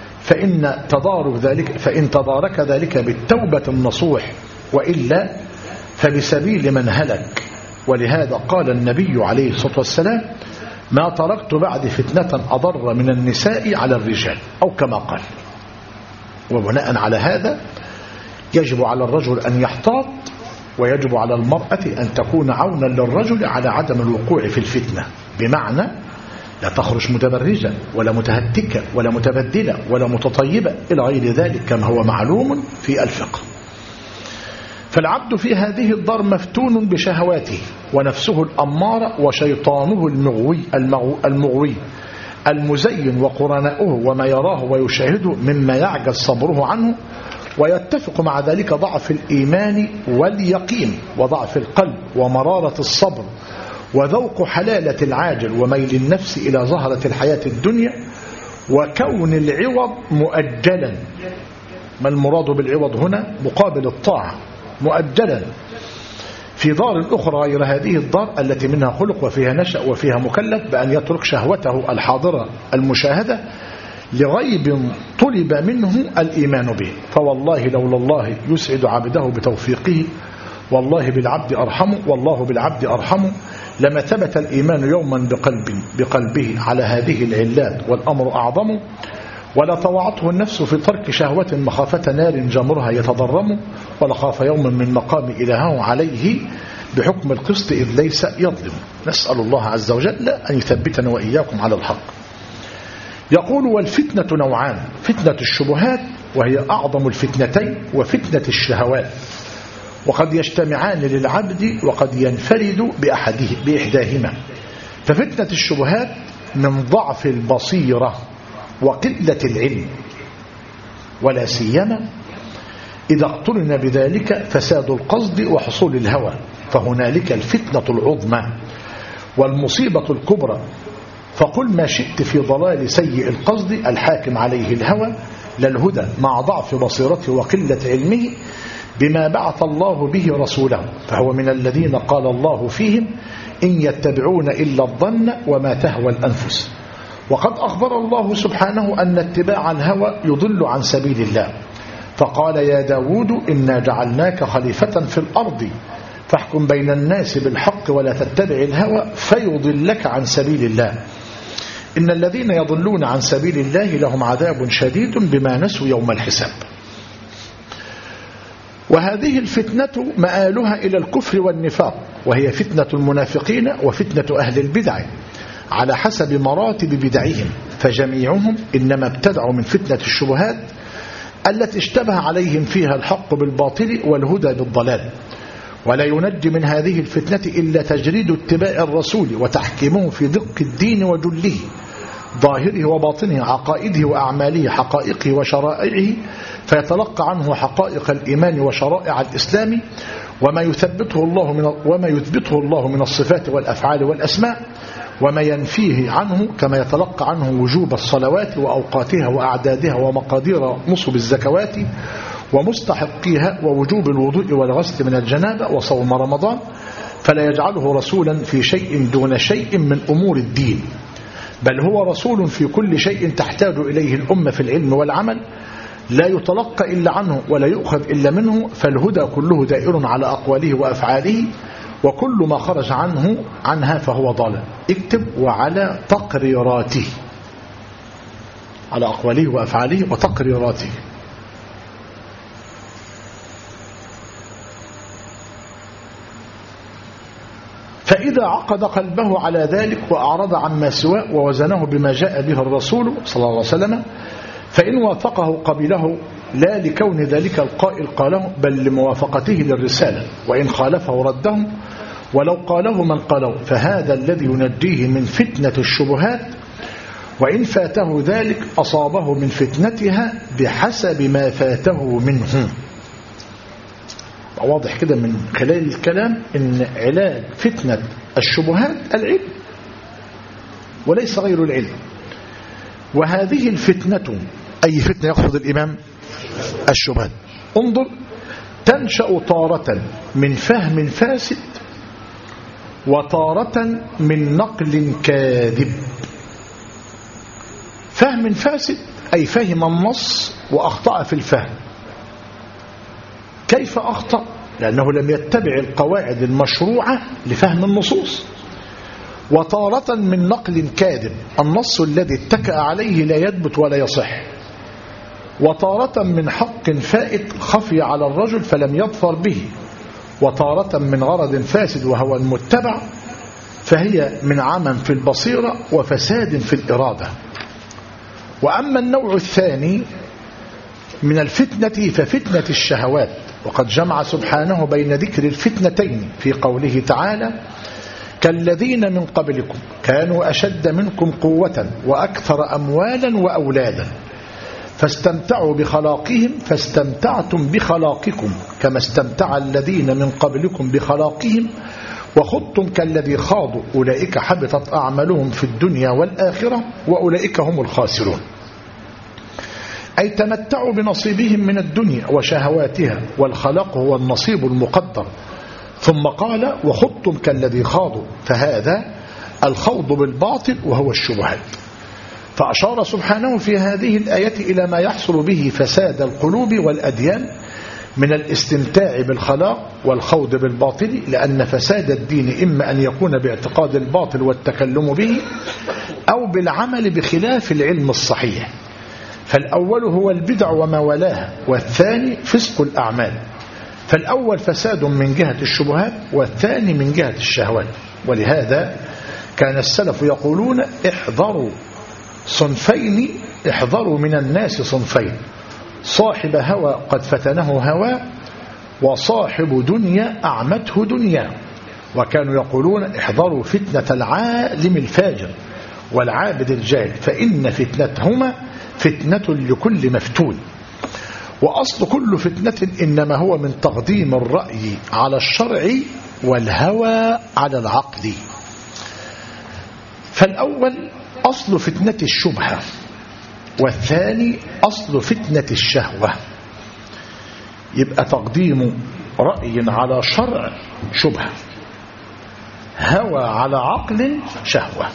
فإن تدارك ذلك بالتوبة النصوح، وإلا فبسبيل من هلك. ولهذا قال النبي عليه الصلاة والسلام ما تركت بعد فتنة أضر من النساء على الرجال، أو كما قال. وبناء على هذا يجب على الرجل أن يحتاط، ويجب على المرأة أن تكون عونا للرجل على عدم الوقوع في الفتنة، بمعنى لا تخرج متبرجة ولا متهتكة ولا متبدلة ولا متطيبة إلى غير ذلك كما هو معلوم في الفقه. فالعبد في هذه الدار مفتون بشهواته ونفسه الأمارة وشيطانه المغوي المزين وقرناؤه وما يراه ويشاهده مما يعجز صبره عنه. ويتفق مع ذلك ضعف الإيمان واليقين وضعف القلب ومرارة الصبر وذوق حلالة العاجل وميل النفس إلى زهرة الحياة الدنيا وكون العوض مؤجلا. ما المراد بالعوض هنا؟ مقابل الطاعة، مؤجلا في دار الأخرى غير هذه الدار التي منها خلق وفيها نشأ وفيها مكلف، بأن يترك شهوته الحاضرة المشاهدة لغيب طلب منه الإيمان به. فوالله لولا الله يسعد عبده بتوفيقه والله بالعبد أرحم لما ثبت الإيمان يوما بقلبه على هذه العلات والأمر أعظم. ولا طوعته النفس في ترك شهوة مخافة نار جمرها يتضرم، ولخاف يوما من مقام إلهه عليه بحكم القسط إذ ليس يظلم. نسأل الله عز وجل أن يثبتنا وإياكم على الحق. يقول: والفتنة نوعان: فتنة الشبهات وهي أعظم الفتنتين، وفتنة الشهوات، وقد يجتمعان للعبد وقد ينفرد بإحداهما. ففتنة الشبهات من ضعف البصيرة وقلة العلم، ولا سيما إذا اقترن بذلك فساد القصد وحصول الهوى، فهنالك الفتنة العظمى والمصيبة الكبرى. فقل ما شئت في ضلال سيء القصد الحاكم عليه الهوى لا الهدى مع ضعف بصيرته وقلة علمه بما بعث الله به رسوله، فهو من الذين قال الله فيهم: إن يتبعون إلا الظن وما تهوى الأنفس. وقد أخبر الله سبحانه أن اتباع الهوى يضل عن سبيل الله، فقال: يا داود إنا جعلناك خليفة في الأرض فاحكم بين الناس بالحق ولا تتبع الهوى فيضلك عن سبيل الله. إن الذين يضلون عن سبيل الله لهم عذاب شديد بما نسوا يوم الحساب. وهذه الفتنة مآلها إلى الكفر والنفاق، وهي فتنة المنافقين وفتنة أهل البدع على حسب مراتب بدعهم، فجميعهم إنما ابتدعوا من فتنة الشبهات التي اشتبه عليهم فيها الحق بالباطل والهدى بالضلال. ولا ينجي من هذه الفتنة إلا تجريد اتباع الرسول وتحكيمه في دق الدين وجله، ظاهره وباطنه، عقائده وأعماله، حقائقه وشرائعه، فيتلقى عنه حقائق الإيمان وشرائع الإسلام وما يثبته الله من الصفات والأفعال والأسماء، وما ينفيه عنه كما يتلقى عنه وجوب الصلوات وأوقاتها وأعدادها ومقادير نصب الزكوات ومستحقيها ووجوب الوضوء والغسل من الجنابة وصوم رمضان، فلا يجعله رسولا في شيء دون شيء من أمور الدين، بل هو رسول في كل شيء تحتاج إليه الأمة في العلم والعمل، لا يتلقى إلا عنه ولا يؤخذ إلا منه، فالهدى كله دائر على أقواله وأفعاله، وكل ما خرج عنها فهو ضلال. اكتب: وعلى تقريراته، على أقواله وأفعاله وتقريراته. فإذا عقد قلبه على ذلك وأعرض عما سواه ووزنه بما جاء به الرسول صلى الله عليه وسلم، فإن وافقه قبله، لا لكون ذلك القائل قاله بل لموافقته للرسالة، وإن خالفه رده ولو قاله من قاله، فهذا الذي ينجيه من فتنة الشبهات، وإن فاته ذلك أصابه من فتنتها بحسب ما فاته منه. واضح كده من خلال الكلام إن علاج فتنة الشبهات العلم وليس غير العلم. وهذه الفتنة، أي فتنة يقصد الإمام؟ الشبهات. انظر: تنشأ تارة من فهم فاسد وتارة من نقل كاذب. فهم فاسد أي فهم النص وأخطأ في الفهم. كيف أخطأ؟ لأنه لم يتبع القواعد المشروعة لفهم النصوص. وتارة من نقل كاذب، النص الذي اتكأ عليه لا يثبت ولا يصح. وتارة من حق فائت خفي على الرجل فلم يظفر به. وتارة من غرض فاسد وهو المتبع، فهي من عمى في البصيرة وفساد في الإرادة. وأما النوع الثاني من الفتنة ففتنة الشهوات، وقد جمع سبحانه بين ذكر الفتنتين في قوله تعالى: كالذين من قبلكم كانوا أشد منكم قوة وأكثر أموالا وأولادا فاستمتعوا بخلاقهم فاستمتعتم بخلاقكم كما استمتع الذين من قبلكم بخلاقهم وخضتم كالذي خاضوا أولئك حبطت أعمالهم في الدنيا والآخرة وأولئك هم الخاسرون. أي تمتعوا بنصيبهم من الدنيا وشهواتها، والخلاق هو النصيب المقدر. ثم قال: وخضتم كالذي خاضوا، فهذا الخوض بالباطل وهو الشبهات. فأشار سبحانه في هذه الآية إلى ما يحصل به فساد القلوب والأديان من الاستمتاع بالخلاق والخوض بالباطل، لأن فساد الدين إما أن يكون باعتقاد الباطل والتكلم به أو بالعمل بخلاف العلم الصحيح. فالأول هو البدع وما ولاها، والثاني فسق الأعمال. فالأول فساد من جهة الشبهات والثاني من جهة الشهوات. ولهذا كان السلف يقولون احذروا من الناس صنفين: صاحب هوى قد فتنه هوى، وصاحب دنيا أعمته دنيا. وكانوا يقولون احذروا فتنة العالم الفاجر والعابد الجاهل، فإن فتنتهما فتنة لكل مفتون. وأصل كل فتنة إنما هو من تقديم الرأي على الشرع والهوى على العقل. فالأول أصل فتنة الشبهة، والثاني أصل فتنة الشهوة. يبقى تقديم رأي على شرع شبهة، هوى على عقل شهوة.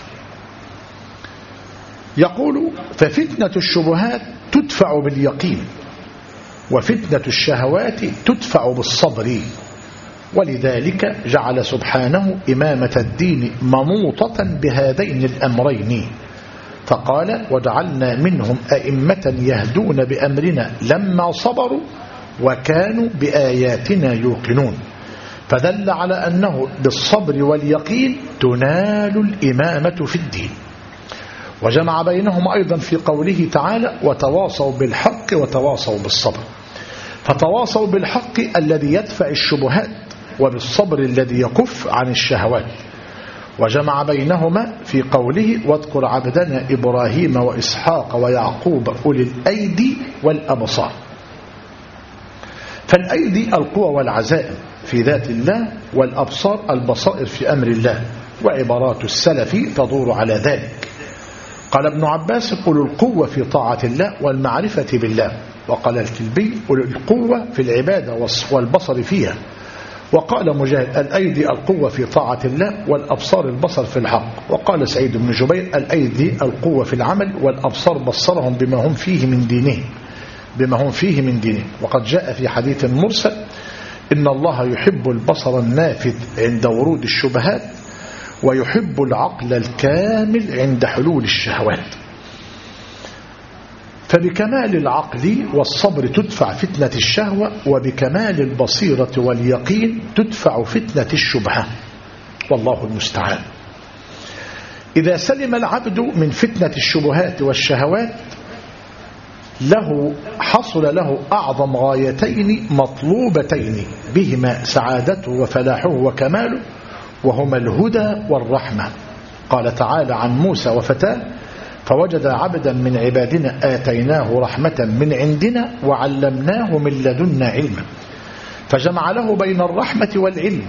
يقول: ففتنة الشبهات تدفع باليقين، وفتنة الشهوات تدفع بالصبر. ولذلك جعل سبحانه إمامة الدين منوطة بهذين الأمرين، فقال: وجعلنا منهم أئمة يهدون بأمرنا لما صبروا وكانوا بآياتنا يوقنون. فدل على أنه بالصبر واليقين تنال الإمامة في الدين. وجمع بينهم أيضا في قوله تعالى: وتواصوا بالحق وتواصوا بالصبر. فتواصوا بالحق الذي يدفع الشبهات، وبالصبر الذي يكف عن الشهوات. وجمع بينهما في قوله: واذكر عبدنا إبراهيم وإسحاق ويعقوب أولي الأيدي والأبصار. فالأيدي القوى والعزائم في ذات الله، والأبصار البصائر في أمر الله. وعبارات السلف تدور على ذلك. قال ابن عباس: أولو القوة في طاعة الله والمعرفة بالله. وقال الكلبي: أولو القوة في العبادة والبصر فيها. وقال مجاهد: الأيدي القوة في طاعة الله، والأبصار البصر في الحق. وقال سعيد بن جبير: الأيدي القوة في العمل، والأبصار بصرهم بما هم فيه من دينه. وقد جاء في حديث مرسل: إن الله يحب البصر النافذ عند ورود الشبهات، ويحب العقل الكامل عند حلول الشهوات. فبكمال العقل والصبر تدفع فتنة الشهوة، وبكمال البصيرة واليقين تدفع فتنة الشبهة، والله المستعان. إذا سلم العبد من فتنة الشبهات والشهوات حصل له أعظم غايتين مطلوبتين بهما سعادته وفلاحه وكماله، وهما الهدى والرحمة. قال تعالى عن موسى وفتاه: فوجد عبدا من عبادنا آتيناه رحمة من عندنا وعلمناه من لدنا علما. فجمع له بين الرحمة والعلم،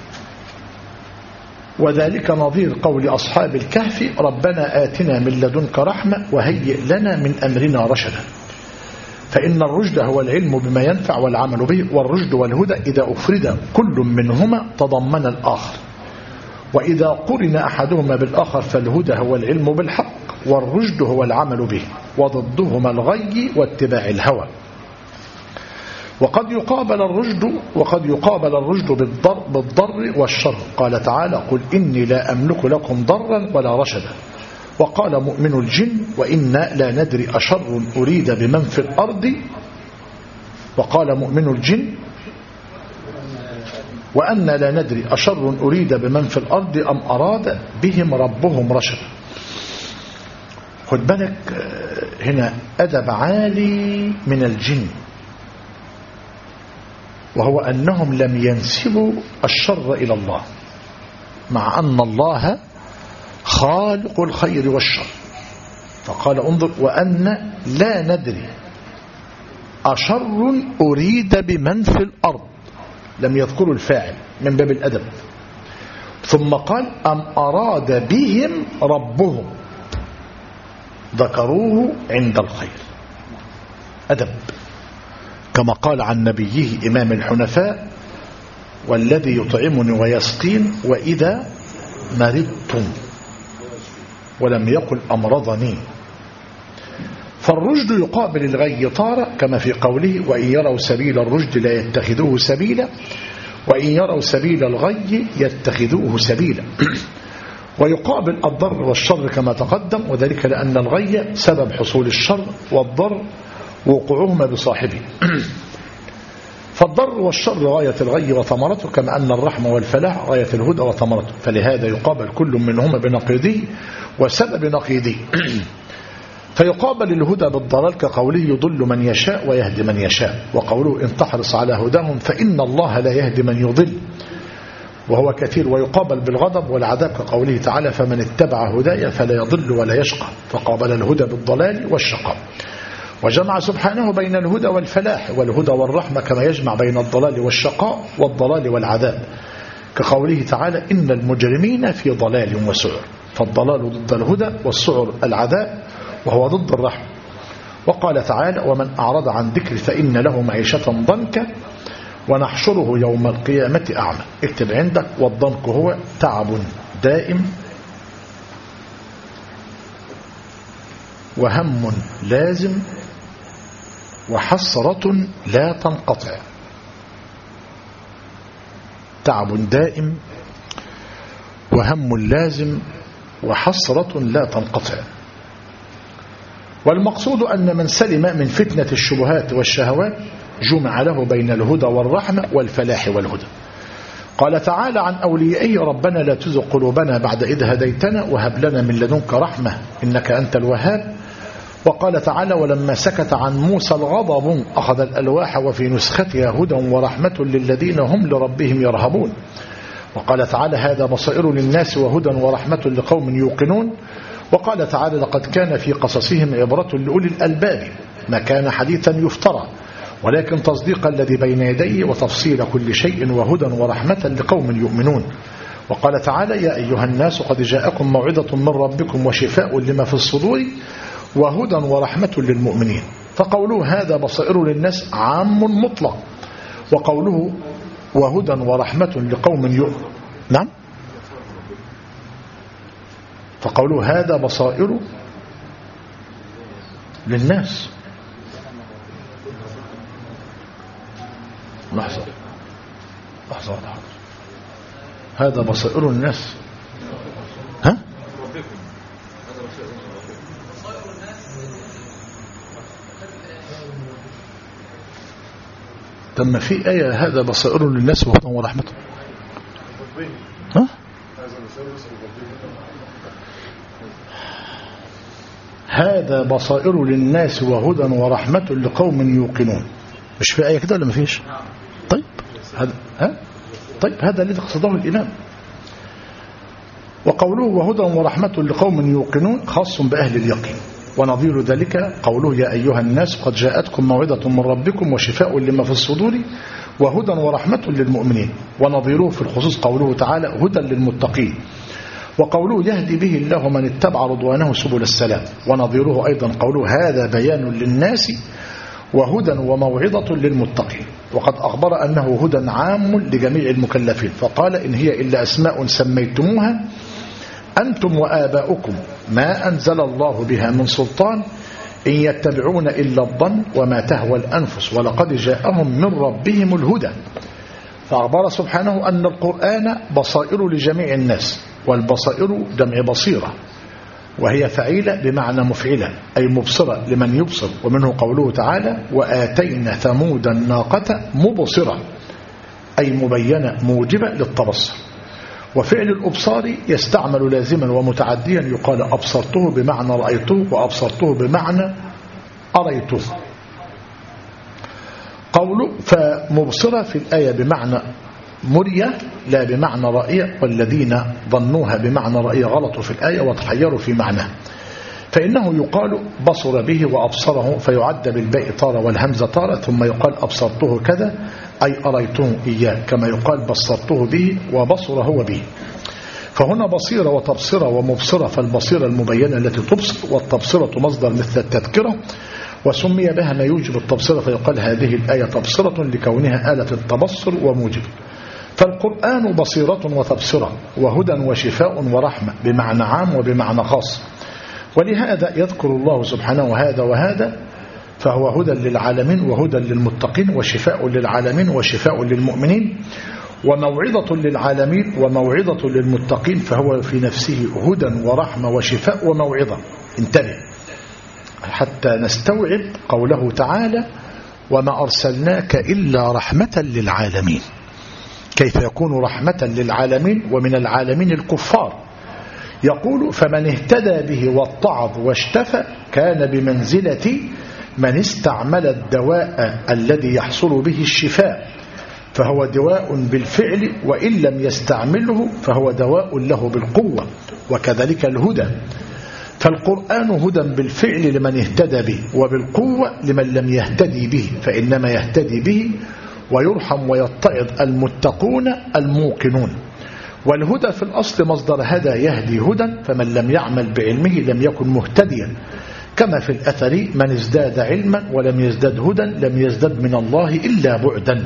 وذلك نظير قول أصحاب الكهف: ربنا آتنا من لدنك رحمة وهيئ لنا من أمرنا رشدا. فإن الرشد هو العلم بما ينفع والعمل به، والرشد والهدى إذا أفرد كل منهما تضمن الآخر، وإذا قرن أحدهما بالآخر فالهدى هو العلم بالحق، والرشد هو العمل به، وضدهما الغي واتباع الهوى. وقد يقابل الرشد بالضر والشر. قال تعالى: قل إني لا أملك لكم ضرا ولا رشدا. وقال مؤمن الجن: وإنا لا ندري أشر أريد بمن في الأرض. وقال مؤمن الجن: وأن لا ندري أشر أريد بمن في الأرض أم أراد بهم ربهم رشدا. خد بالك هنا أدب عالي من الجن، وهو أنهم لم ينسبوا الشر إلى الله، مع أن الله خالق الخير والشر. فقال: انظر: وأن لا ندري أشر أريد بمن في الأرض. لم يذكروا الفاعل من باب الأدب. ثم قال: أم أراد بهم ربهم، ذكروه عند الخير. أدب. كما قال عن نبيه إمام الحنفاء: والذي يطعمني ويسقين وإذا مرضتم، ولم يقل أمرضني. فالرشد يقابل الغي طارة، كما في قوله: وإن يروا سبيل الرشد لا يتخذوه سبيلا، وإن يروا سبيل الغي يتخذوه سبيلا. ويقابل الضر والشر كما تقدم، وذلك لأن الغي سبب حصول الشر، والضر وقوعهما بصاحبه. فالضر والشر غاية الغي وثمرته، كما أن الرحمة والفلاح غاية الهدى وثمرته، فلهذا يقابل كل منهما بنقيضه وسبب نقيضه. فيقابل الهدى بالضلال كقوله يضل من يشاء ويهدي من يشاء، وقوله إن تحرص على هداهم فإن الله لا يهدي من يضل وهو كثير. ويقابل بالغضب والعذاب كقوله تعالى فمن اتبع هدايا فلا يضل ولا يشقى، فقابل الهدى بالضلال والشقاء. وجمع سبحانه بين الهدى والفلاح والهدى والرحمة، كما يجمع بين الضلال والشقاء والضلال والعذاب، كقوله تعالى إن المجرمين في ضلال وسعر، فالضلال ضد الهدى والسعر العذاب وهو ضد الرحمة. وقال تعالى ومن أعرض عن ذكر فإن له معيشة ضنكا ونحشره يوم القيامة أعمى. اكتب عندك والضنك هو تعب دائم وهم لازم وحسرة لا تنقطع. تعب دائم وهم لازم وحسرة لا تنقطع. والمقصود أن من سلم من فتنة الشبهات والشهوات جمع له بين الهدى والرحمة والفلاح والهدى. قال تعالى عن أوليائه ربنا لا تزغ قلوبنا بعد إذ هديتنا وهب لنا من لدنك رحمة إنك أنت الوهاب. وقال تعالى ولما سكت عن موسى الغضب أخذ الألواح وفي نسختها هدى ورحمة للذين هم لربهم يرهبون. وقال تعالى هذا بصائر للناس وهدى ورحمة لقوم يوقنون. وقال تعالى لقد كان في قصصهم عبرة لأولي الألباب ما كان حديثا يفترى ولكن تصديق الذي بين يديه وتفصيل كل شيء وهدى ورحمة لقوم يؤمنون. وقال تعالى يا أيها الناس قد جاءكم موعظة من ربكم وشفاء لما في الصدور وهدى ورحمة للمؤمنين. فقوله هذا بصائر للناس عام مطلق، وقوله وهدى ورحمة لقوم يؤمنون نعم، فقوله هذا بصائر للناس. لحظة هذا بصائر الناس ها؟ تم في آية هذا بصائر للناس وهدى ورحمة ها؟ هذا بصائر للناس وهدى ورحمة لقوم يوقنون. مش في آية كده ولا مفيش؟ طيب هذا طيب هذا الذي قصده الإمام. وقوله وهدى ورحمة لقوم يوقنون خاص بأهل اليقين. ونظير ذلك قوله يا أيها الناس قد جاءتكم موعظة من ربكم وشفاء لما في الصدور وهدى ورحمة للمؤمنين. ونظيره في الخصوص قوله تعالى هدى للمتقين. وقوله يهدي به الله من اتبع رضوانه سبل السلام. ونظيره أيضا قوله هذا بيان للناس وهدى وموعظة للمتقين. وقد أخبر أنه هدى عام لجميع المكلفين فقال إن هي إلا أسماء سميتموها أنتم وآباؤكم ما أنزل الله بها من سلطان إن يتبعون إلا الظن وما تهوى الأنفس ولقد جاءهم من ربهم الهدى. فأخبر سبحانه أن القرآن بصائر لجميع الناس، والبصائر جمع بصيرة وهي فعيلة بمعنى مفعلة أي مبصرة لمن يبصر. ومنه قوله تعالى وآتينا ثمود الناقة مبصرة أي مبينة موجبة للتبصر. وفعل الأبصار يستعمل لازما ومتعديا يقال أبصرته بمعنى رأيته وأبصرته بمعنى أريته. قوله فمبصرة في الآية بمعنى مرية لا بمعنى رأية، والذين ظنوها بمعنى رأية غلطوا في الآية وتحيروا في معناه. فإنه يقال بصر به وأبصره فيعد بالباء طارة والهمزة طارة ثم يقال أبصرته كذا أي أريته إياه كما يقال بصرته به وبصر هو به. فهنا بصيرة وتبصرة ومبصرة، فالبصيرة المبينة التي تبصر والتبصرة مصدر مثل التذكرة وسمي بها ما يوجب التبصرة فيقال هذه الآية تبصرة لكونها آلة التبصر وموجب. فالقرآن بصيرة وتبصرة وهدى وشفاء ورحمة بمعنى عام وبمعنى خاص. ولهذا يذكر الله سبحانه هذا وهذا فهو هدى للعالمين وهدى للمتقين وشفاء للعالمين وشفاء للمؤمنين وموعظة للعالمين وموعظة للمتقين، فهو في نفسه هدى ورحمة وشفاء وموعظة. انتبه حتى نستوعب قوله تعالى وما أرسلناك إلا رحمة للعالمين. كيف يكون رحمة للعالمين ومن العالمين الكفار؟ يقول فمن اهتدى به واتعظ واشتفى كان بمنزلة من استعمل الدواء الذي يحصل به الشفاء، فهو دواء بالفعل، وإن لم يستعمله فهو دواء له بالقوة. وكذلك الهدى، فالقرآن هدى بالفعل لمن اهتدى به، وبالقوة لمن لم يهتدي به، فإنما يهتدي به ويرحم ويتعظ المتقون الموقنون. والهدى في الأصل مصدر هدى يهدي هدى، فمن لم يعمل بعلمه لم يكن مهتديا، كما في الأثر من ازداد علما ولم يزداد هدى لم يزداد من الله إلا بعدا.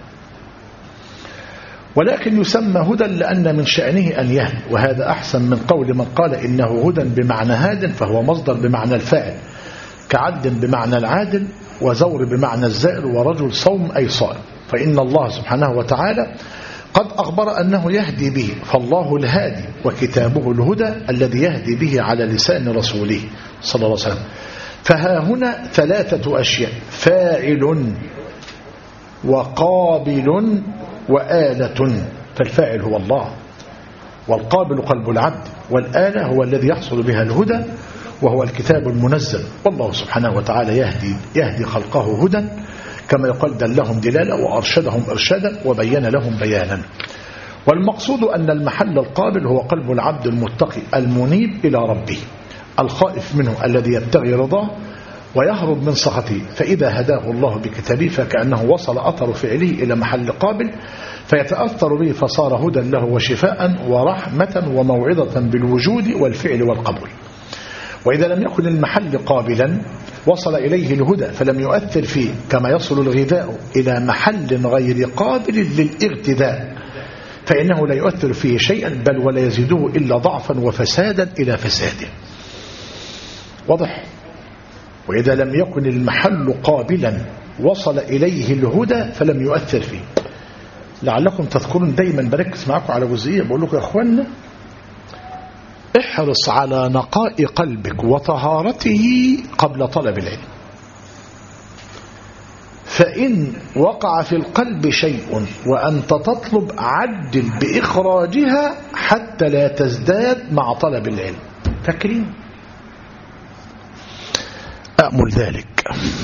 ولكن يسمى هدى لأن من شأنه أن يهدي، وهذا أحسن من قول من قال إنه هدى بمعنى هاد، فهو مصدر بمعنى الفاعل، كعدل بمعنى العادل، وزور بمعنى الزائر، ورجل صوم أي صائم. فإن الله سبحانه وتعالى قد أخبر أنه يهدي به، فالله الهادي وكتابه الهدى الذي يهدي به على لسان رسوله صلى الله عليه وسلم. فها هنا ثلاثة أشياء: فاعل وقابل وآلة. فالفاعل هو الله، والقابل قلب العبد، والآلة هو الذي يحصل بها الهدى وهو الكتاب المنزل. والله سبحانه وتعالى يهدي خلقه هدى، كما يقال دلهم دلالة وأرشدهم إرشادا وبين لهم بيانا. والمقصود أن المحل القابل هو قلب العبد المتقي المنيب إلى ربه، الخائف منه الذي يبتغي رضاه ويهرب من سخطه. فإذا هداه الله بكتابه فكأنه وصل أثر فعله إلى محل قابل فيتأثر به، فصار هدى له وشفاء ورحمة وموعظة بالوجود والفعل والقبول. وإذا لم يكن المحل قابلا وصل إليه الهدى فلم يؤثر فيه، كما يصل الغذاء إلى محل غير قابل للاغتذاء، فإنه لا يؤثر فيه شيئا بل ولا يزيده إلا ضعفا وفسادا إلى فساده. واضح؟ وإذا لم يكن المحل قابلا وصل إليه الهدى فلم يؤثر فيه. لعلكم تذكرون دايما بركز معكم على جزئية، بقول لكم يا أخوانا احرص على نقاء قلبك وطهارته قبل طلب العلم، فإن وقع في القلب شيء وأنت تطلب عدل بإخراجها حتى لا تزداد مع طلب العلم. فاكرين؟ أأمل ذلك،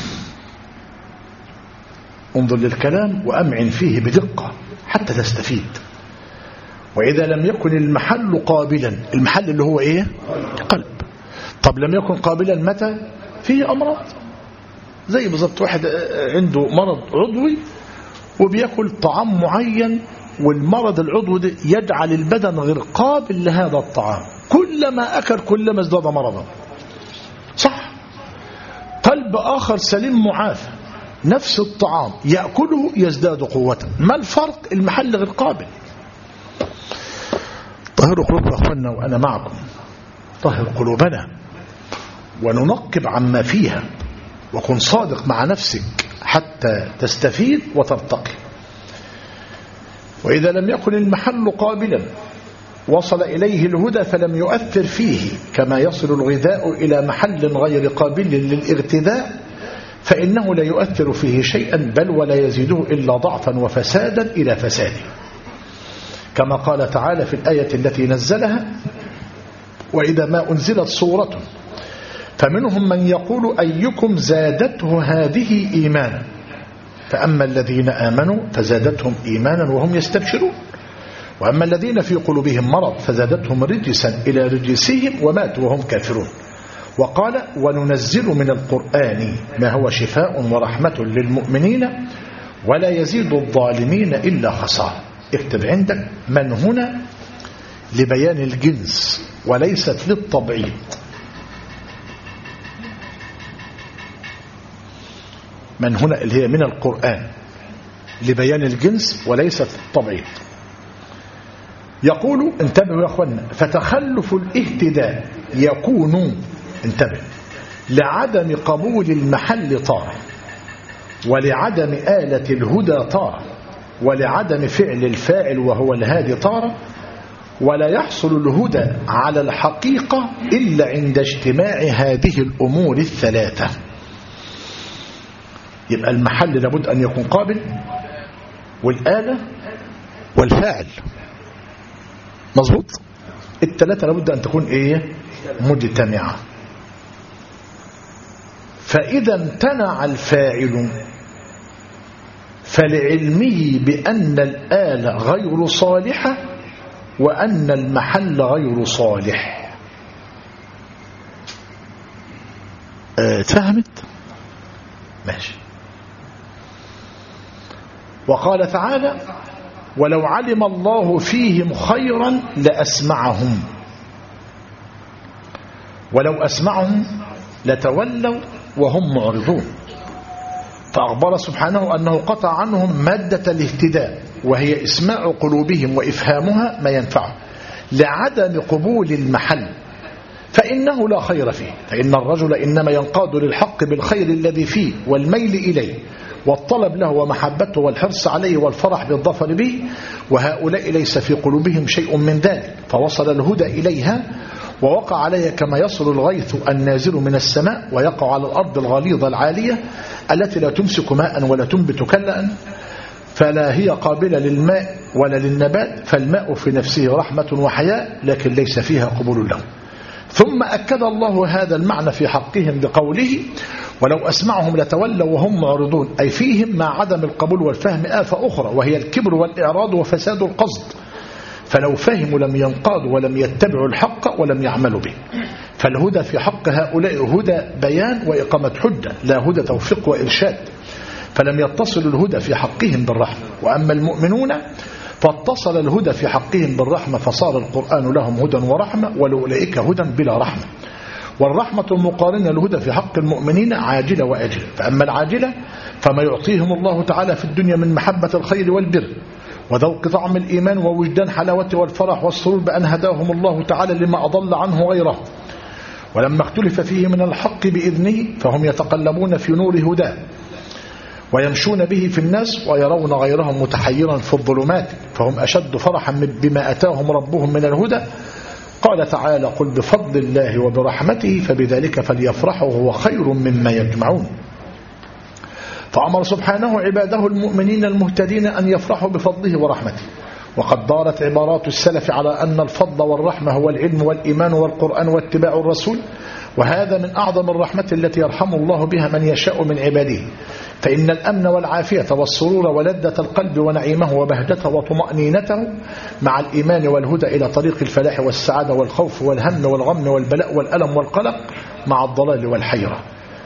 انظر للكلام وأمعن فيه بدقة حتى تستفيد. وإذا لم يكن المحل قابلا، المحل اللي هو إيه؟ قلب. طب لم يكن قابلا متى؟ فيه أمراض، زي بالضبط واحد عنده مرض عضوي وبيأكل طعام معين، والمرض العضوي ده يجعل البدن غير قابل لهذا الطعام، كلما أكل كلما ازداد مرضا. صح؟ قلب آخر سليم معافى، نفس الطعام يأكله يزداد قوة. ما الفرق؟ المحل غير قابل. طهروا قلوبنا أخوانا وأنا معكم، طهر قلوبنا وننقب عما فيها، وكن صادق مع نفسك حتى تستفيد وترتقي. وإذا لم يكن المحل قابلا وصل إليه الهدى فلم يؤثر فيه، كما يصل الغذاء إلى محل غير قابل للاغتذاء، فإنه لا يؤثر فيه شيئا بل ولا يزيده إلا ضعفا وفسادا إلى فساده، كما قال تعالى في الآية التي نزلها: وإذا ما أنزلت سورة فمنهم من يقول أيكم زادته هذه إيمانا، فأما الذين آمنوا فزادتهم إيمانا وهم يستبشرون، وأما الذين في قلوبهم مرض فزادتهم رجسا إلى رجسهم وماتوا وهم كافرون. وقال: وننزل من القرآن ما هو شفاء ورحمة للمؤمنين ولا يزيد الظالمين إلا خسارة. اكتب عندك: من هنا لبيان الجنس وليست للتبعيض. من هنا اللي هي من القرآن لبيان الجنس وليست التبعيض. يقول: انتبهوا يا أخوانا، فتخلف الاهتداء يكون، انتبه، لعدم قبول المحل طارة، ولعدم آلة الهدى طارة، ولعدم فعل الفاعل وهو الهادي طارة، ولا يحصل الهدى على الحقيقة إلا عند اجتماع هذه الأمور الثلاثة. يبقى المحل لابد أن يكون قابل، والآلة والفاعل. مظبوط. الثلاثة لابد أن تكون مجتمعة. فإذا امتنع الفاعل فلعلمه بأن الآلة غير صالحة وأن المحل غير صالح. فهمت؟ ماشي. وقال تعالى: ولو علم الله فيهم خيرا لأسمعهم ولو أسمعهم لتولوا وهم معرضون. فأخبر سبحانه أنه قطع عنهم مادة الاهتداء، وهي إسماع قلوبهم وإفهامها ما ينفعه، لعدم قبول المحل، فإنه لا خير فيه. فإن الرجل إنما ينقاد للحق بالخير الذي فيه والميل إليه والطلب له ومحبته والحرص عليه والفرح بالظفر به، وهؤلاء ليس في قلوبهم شيء من ذلك، فوصل الهدى إليها ووقع عليها كما يصل الغيث النازل من السماء ويقع على الأرض الغليظة العالية التي لا تمسك ماء ولا تنبت كلا، فلا هي قابلة للماء ولا للنبات، فالماء في نفسه رحمة وحياة لكن ليس فيها قبول له. ثم أكد الله هذا المعنى في حقهم بقوله: ولو أسمعهم لتولوا وهم معرضون، أي فيهم مع عدم القبول والفهم آفة أخرى، وهي الكبر والإعراض وفساد القصد. فلو فهموا لم ينقادوا ولم يتبعوا الحق ولم يعملوا به. فالهدى في حق هؤلاء هدى بيان وإقامة حجة، لا هدى توفيق وإرشاد، فلم يتصل الهدى في حقهم بالرحمة. وأما المؤمنون فاتصل الهدى في حقهم بالرحمة، فصار القرآن لهم هدى ورحمة، ولأولئك هدى بلا رحمة. والرحمة المقارنة للهدى في حق المؤمنين عاجلة وآجلة. فأما العاجلة فما يعطيهم الله تعالى في الدنيا من محبة الخير والبر وذوق طعم الإيمان ووجدان حلاوته والفرح والسرور بأن هداهم الله تعالى لما أضل عنه غيره. ولما اختلف فيه من الحق بإذنه فهم يتقلبون في نور هداه ويمشون به في الناس ويرون غيرهم متحيرا في الظلمات، فهم أشد فرحا بما أتاهم ربهم من الهدى. قال تعالى: قل بفضل الله وبرحمته فبذلك فليفرحوا هو خير مما يجمعون. فأمر سبحانه عباده المؤمنين المهتدين أن يفرحوا بفضله ورحمته. وقد دارت عبارات السلف على أن الفضل والرحمة هو العلم والإيمان والقرآن واتباع الرسول، وهذا من أعظم الرحمة التي يرحم الله بها من يشاء من عباده. فإن الأمن والعافية والسرور ولذة القلب ونعيمه وبهجته وطمأنينته مع الإيمان والهدى إلى طريق الفلاح والسعادة والخوف والهم والغم والبلاء والألم والقلق مع الضلال والحيرة.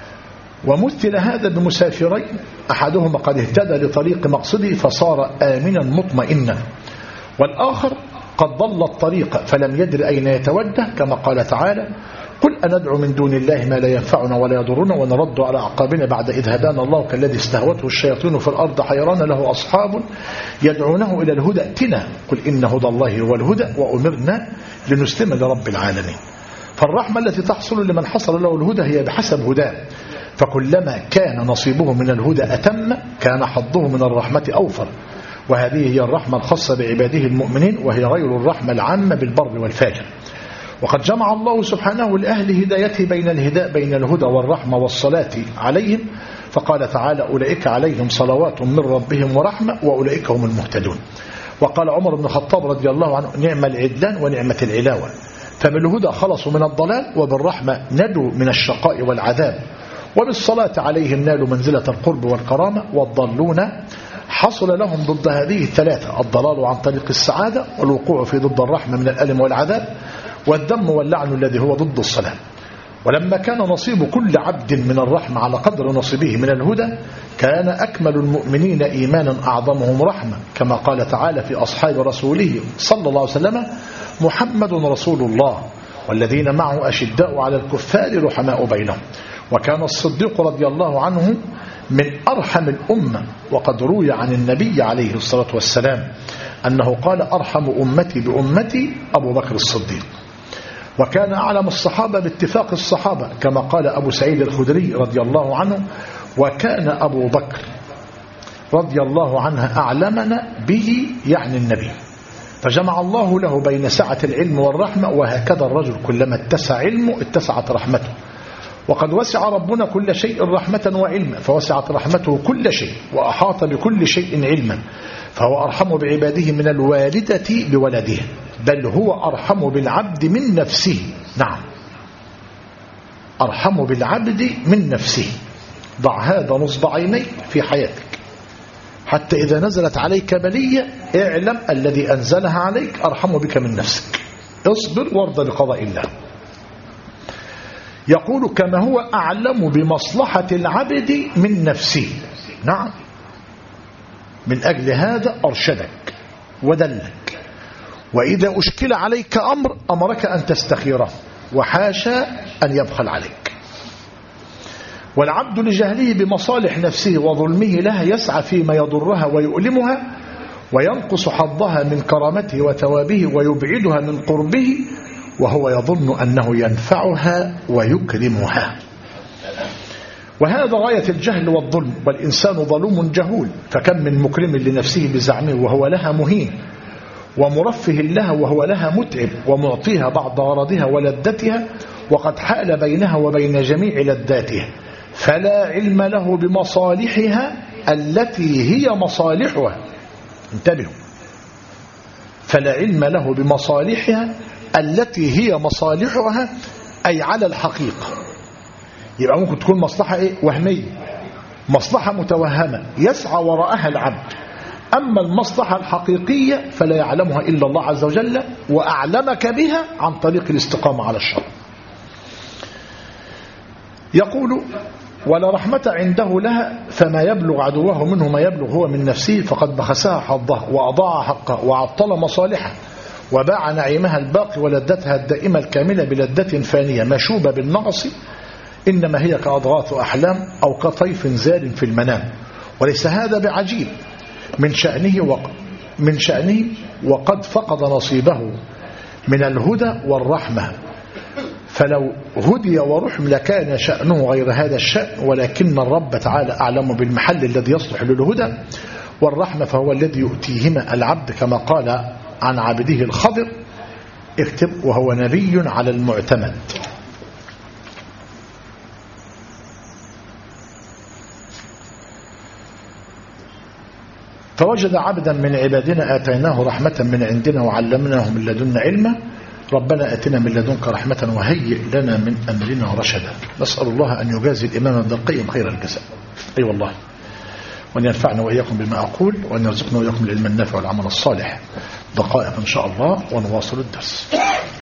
ومثل هذا بمسافرين، أحدهما قد اهتدى لطريق مقصده فصار آمنا مطمئنا، والآخر قد ضل الطريق فلم يدر أين يتوجه، كما قال تعالى: قل أندعو من دون الله ما لا ينفعنا ولا يضرنا ونرد على أعقابنا بعد إذ هدانا الله كالذي استهوته الشياطين في الأرض حيران له أصحاب يدعونه إلى الهدى ائتنا قل إن هدى الله هو الهدى وأمرنا لنسلم لرب العالمين. فالرحمة التي تحصل لمن حصل له الهدى هي بحسب هداه، فكلما كان نصيبه من الهدى أتم كان حظه من الرحمة أوفر. وهذه هي الرحمة الخاصة بعباده المؤمنين، وهي غير الرحمة العامة بالبر والفاجر. وقد جمع الله سبحانه لأهل هدايته بين الهدى والرحمة والصلاة عليهم، فقال تعالى: أولئك عليهم صلوات من ربهم ورحمة وأولئك هم المهتدون. وقال عمر بن الخطاب رضي الله عنه: نعم العدلان ونعمة العلاوة. فبالهدى خلصوا من الضلال، وبالرحمة ندوا من الشقاء والعذاب، وبالصلاة عليهم نالوا منزلة القرب والكرامة. والضالون حصل لهم ضد هذه الثلاثة: الضلال عن طريق السعادة، والوقوع في ضد الرحمة من الألم والعذاب، والذم واللعن الذي هو ضد الصلاة. ولما كان نصيب كل عبد من الرحمة على قدر نصيبه من الهدى، كان أكمل المؤمنين إيمانا أعظمهم رحمة، كما قال تعالى في أصحاب رسوله صلى الله عليه وسلم: محمد رسول الله والذين معه أشداء على الكفار رحماء بينهم. وكان الصديق رضي الله عنه من أرحم الأمة، وقد روي عن النبي عليه الصلاة والسلام أنه قال: أرحم أمتي بأمتي أبو بكر الصديق. وكان أعلم الصحابة باتفاق الصحابة، كما قال أبو سعيد الخدري رضي الله عنه: وكان أبو بكر رضي الله عنه أعلمنا به، يعني النبي. فجمع الله له بين سعة العلم والرحمة، وهكذا الرجل كلما اتسع علمه اتسعت رحمته، وقد وسع ربنا كل شيء رحمة وعلما، فوسعت رحمته كل شيء وأحاط بكل شيء علما، فهو أرحم بعباده من الوالدة بولدها، بل هو أرحم بالعبد من نفسه. نعم، أرحم بالعبد من نفسه. ضع هذا نصب عينيك في حياتك، حتى إذا نزلت عليك بلية اعلم الذي أنزلها عليك أرحم بك من نفسك. اصبر وارضى بقضاء الله. يقول كما هو أعلم بمصلحة العبد من نفسه. نعم، من أجل هذا أرشدك ودلك، وإذا أشكل عليك أمر أمرك أن تستخيره، وحاشا أن يبخل عليك. والعبد لجهله بمصالح نفسه وظلمه لها يسعى فيما يضرها ويؤلمها، وينقص حظها من كرامته وثوابه ويبعدها من قربه، وهو يظن أنه ينفعها ويكرمها. وهذا غاية الجهل والظلم، والإنسان ظلوم جهول، فكم من مكرم لنفسه بزعمه وهو لها مهين، ومرفه لها وهو لها متعب، ومعطيها بعض غرضها ولذتها، وقد حال بينها وبين جميع لذاتها، فلا علم له بمصالحها التي هي مصالحها. انتبهوا، فلا علم له بمصالحها التي هي مصالحها، أي على الحقيقة. يبقى ممكن تكون مصلحة وهمية، مصلحة متوهمة يسعى وراءها العبد، أما المصلحة الحقيقية فلا يعلمها إلا الله عز وجل، وأعلمك بها عن طريق الاستقامة على الشرع. يقول ولا رحمة عنده لها، فما يبلغ عدوه منه ما يبلغ هو من نفسه، فقد بخسها حظه وأضاع حقه وعطل مصالحه، وباع نعيمها الباقي ولذتها الدائمة الكاملة بلذة فانية مشوبة بالنقص، إنما هي كأضغاث أحلام أو كطيف زال في المنام. وليس هذا بعجيب من شأنه وقد فقد نصيبه من الهدى والرحمة، فلو هدي ورحم لكان شأنه غير هذا الشأن، ولكن الرب تعالى أعلم بالمحل الذي يصلح للهدى والرحمة، فهو الذي يؤتيهما العبد، كما قال عن عبده الخضر اكتب وهو نبي على المعتمد. فوجد عبدا من عبادنا آتيناه رحمة من عندنا وعلمناه من لدنا علما، ربنا آتنا من لدنك رحمة وهيئ لنا من أمرنا رشدا. نسأل الله أن يجازي الإمام ابن القيم خير الجزاء. أي والله، وأن ينفعنا وإياكم بما أقول، وأن يرزقنا وإياكم العلم النافع والعمل الصالح. دقائق إن شاء الله ونواصل الدرس.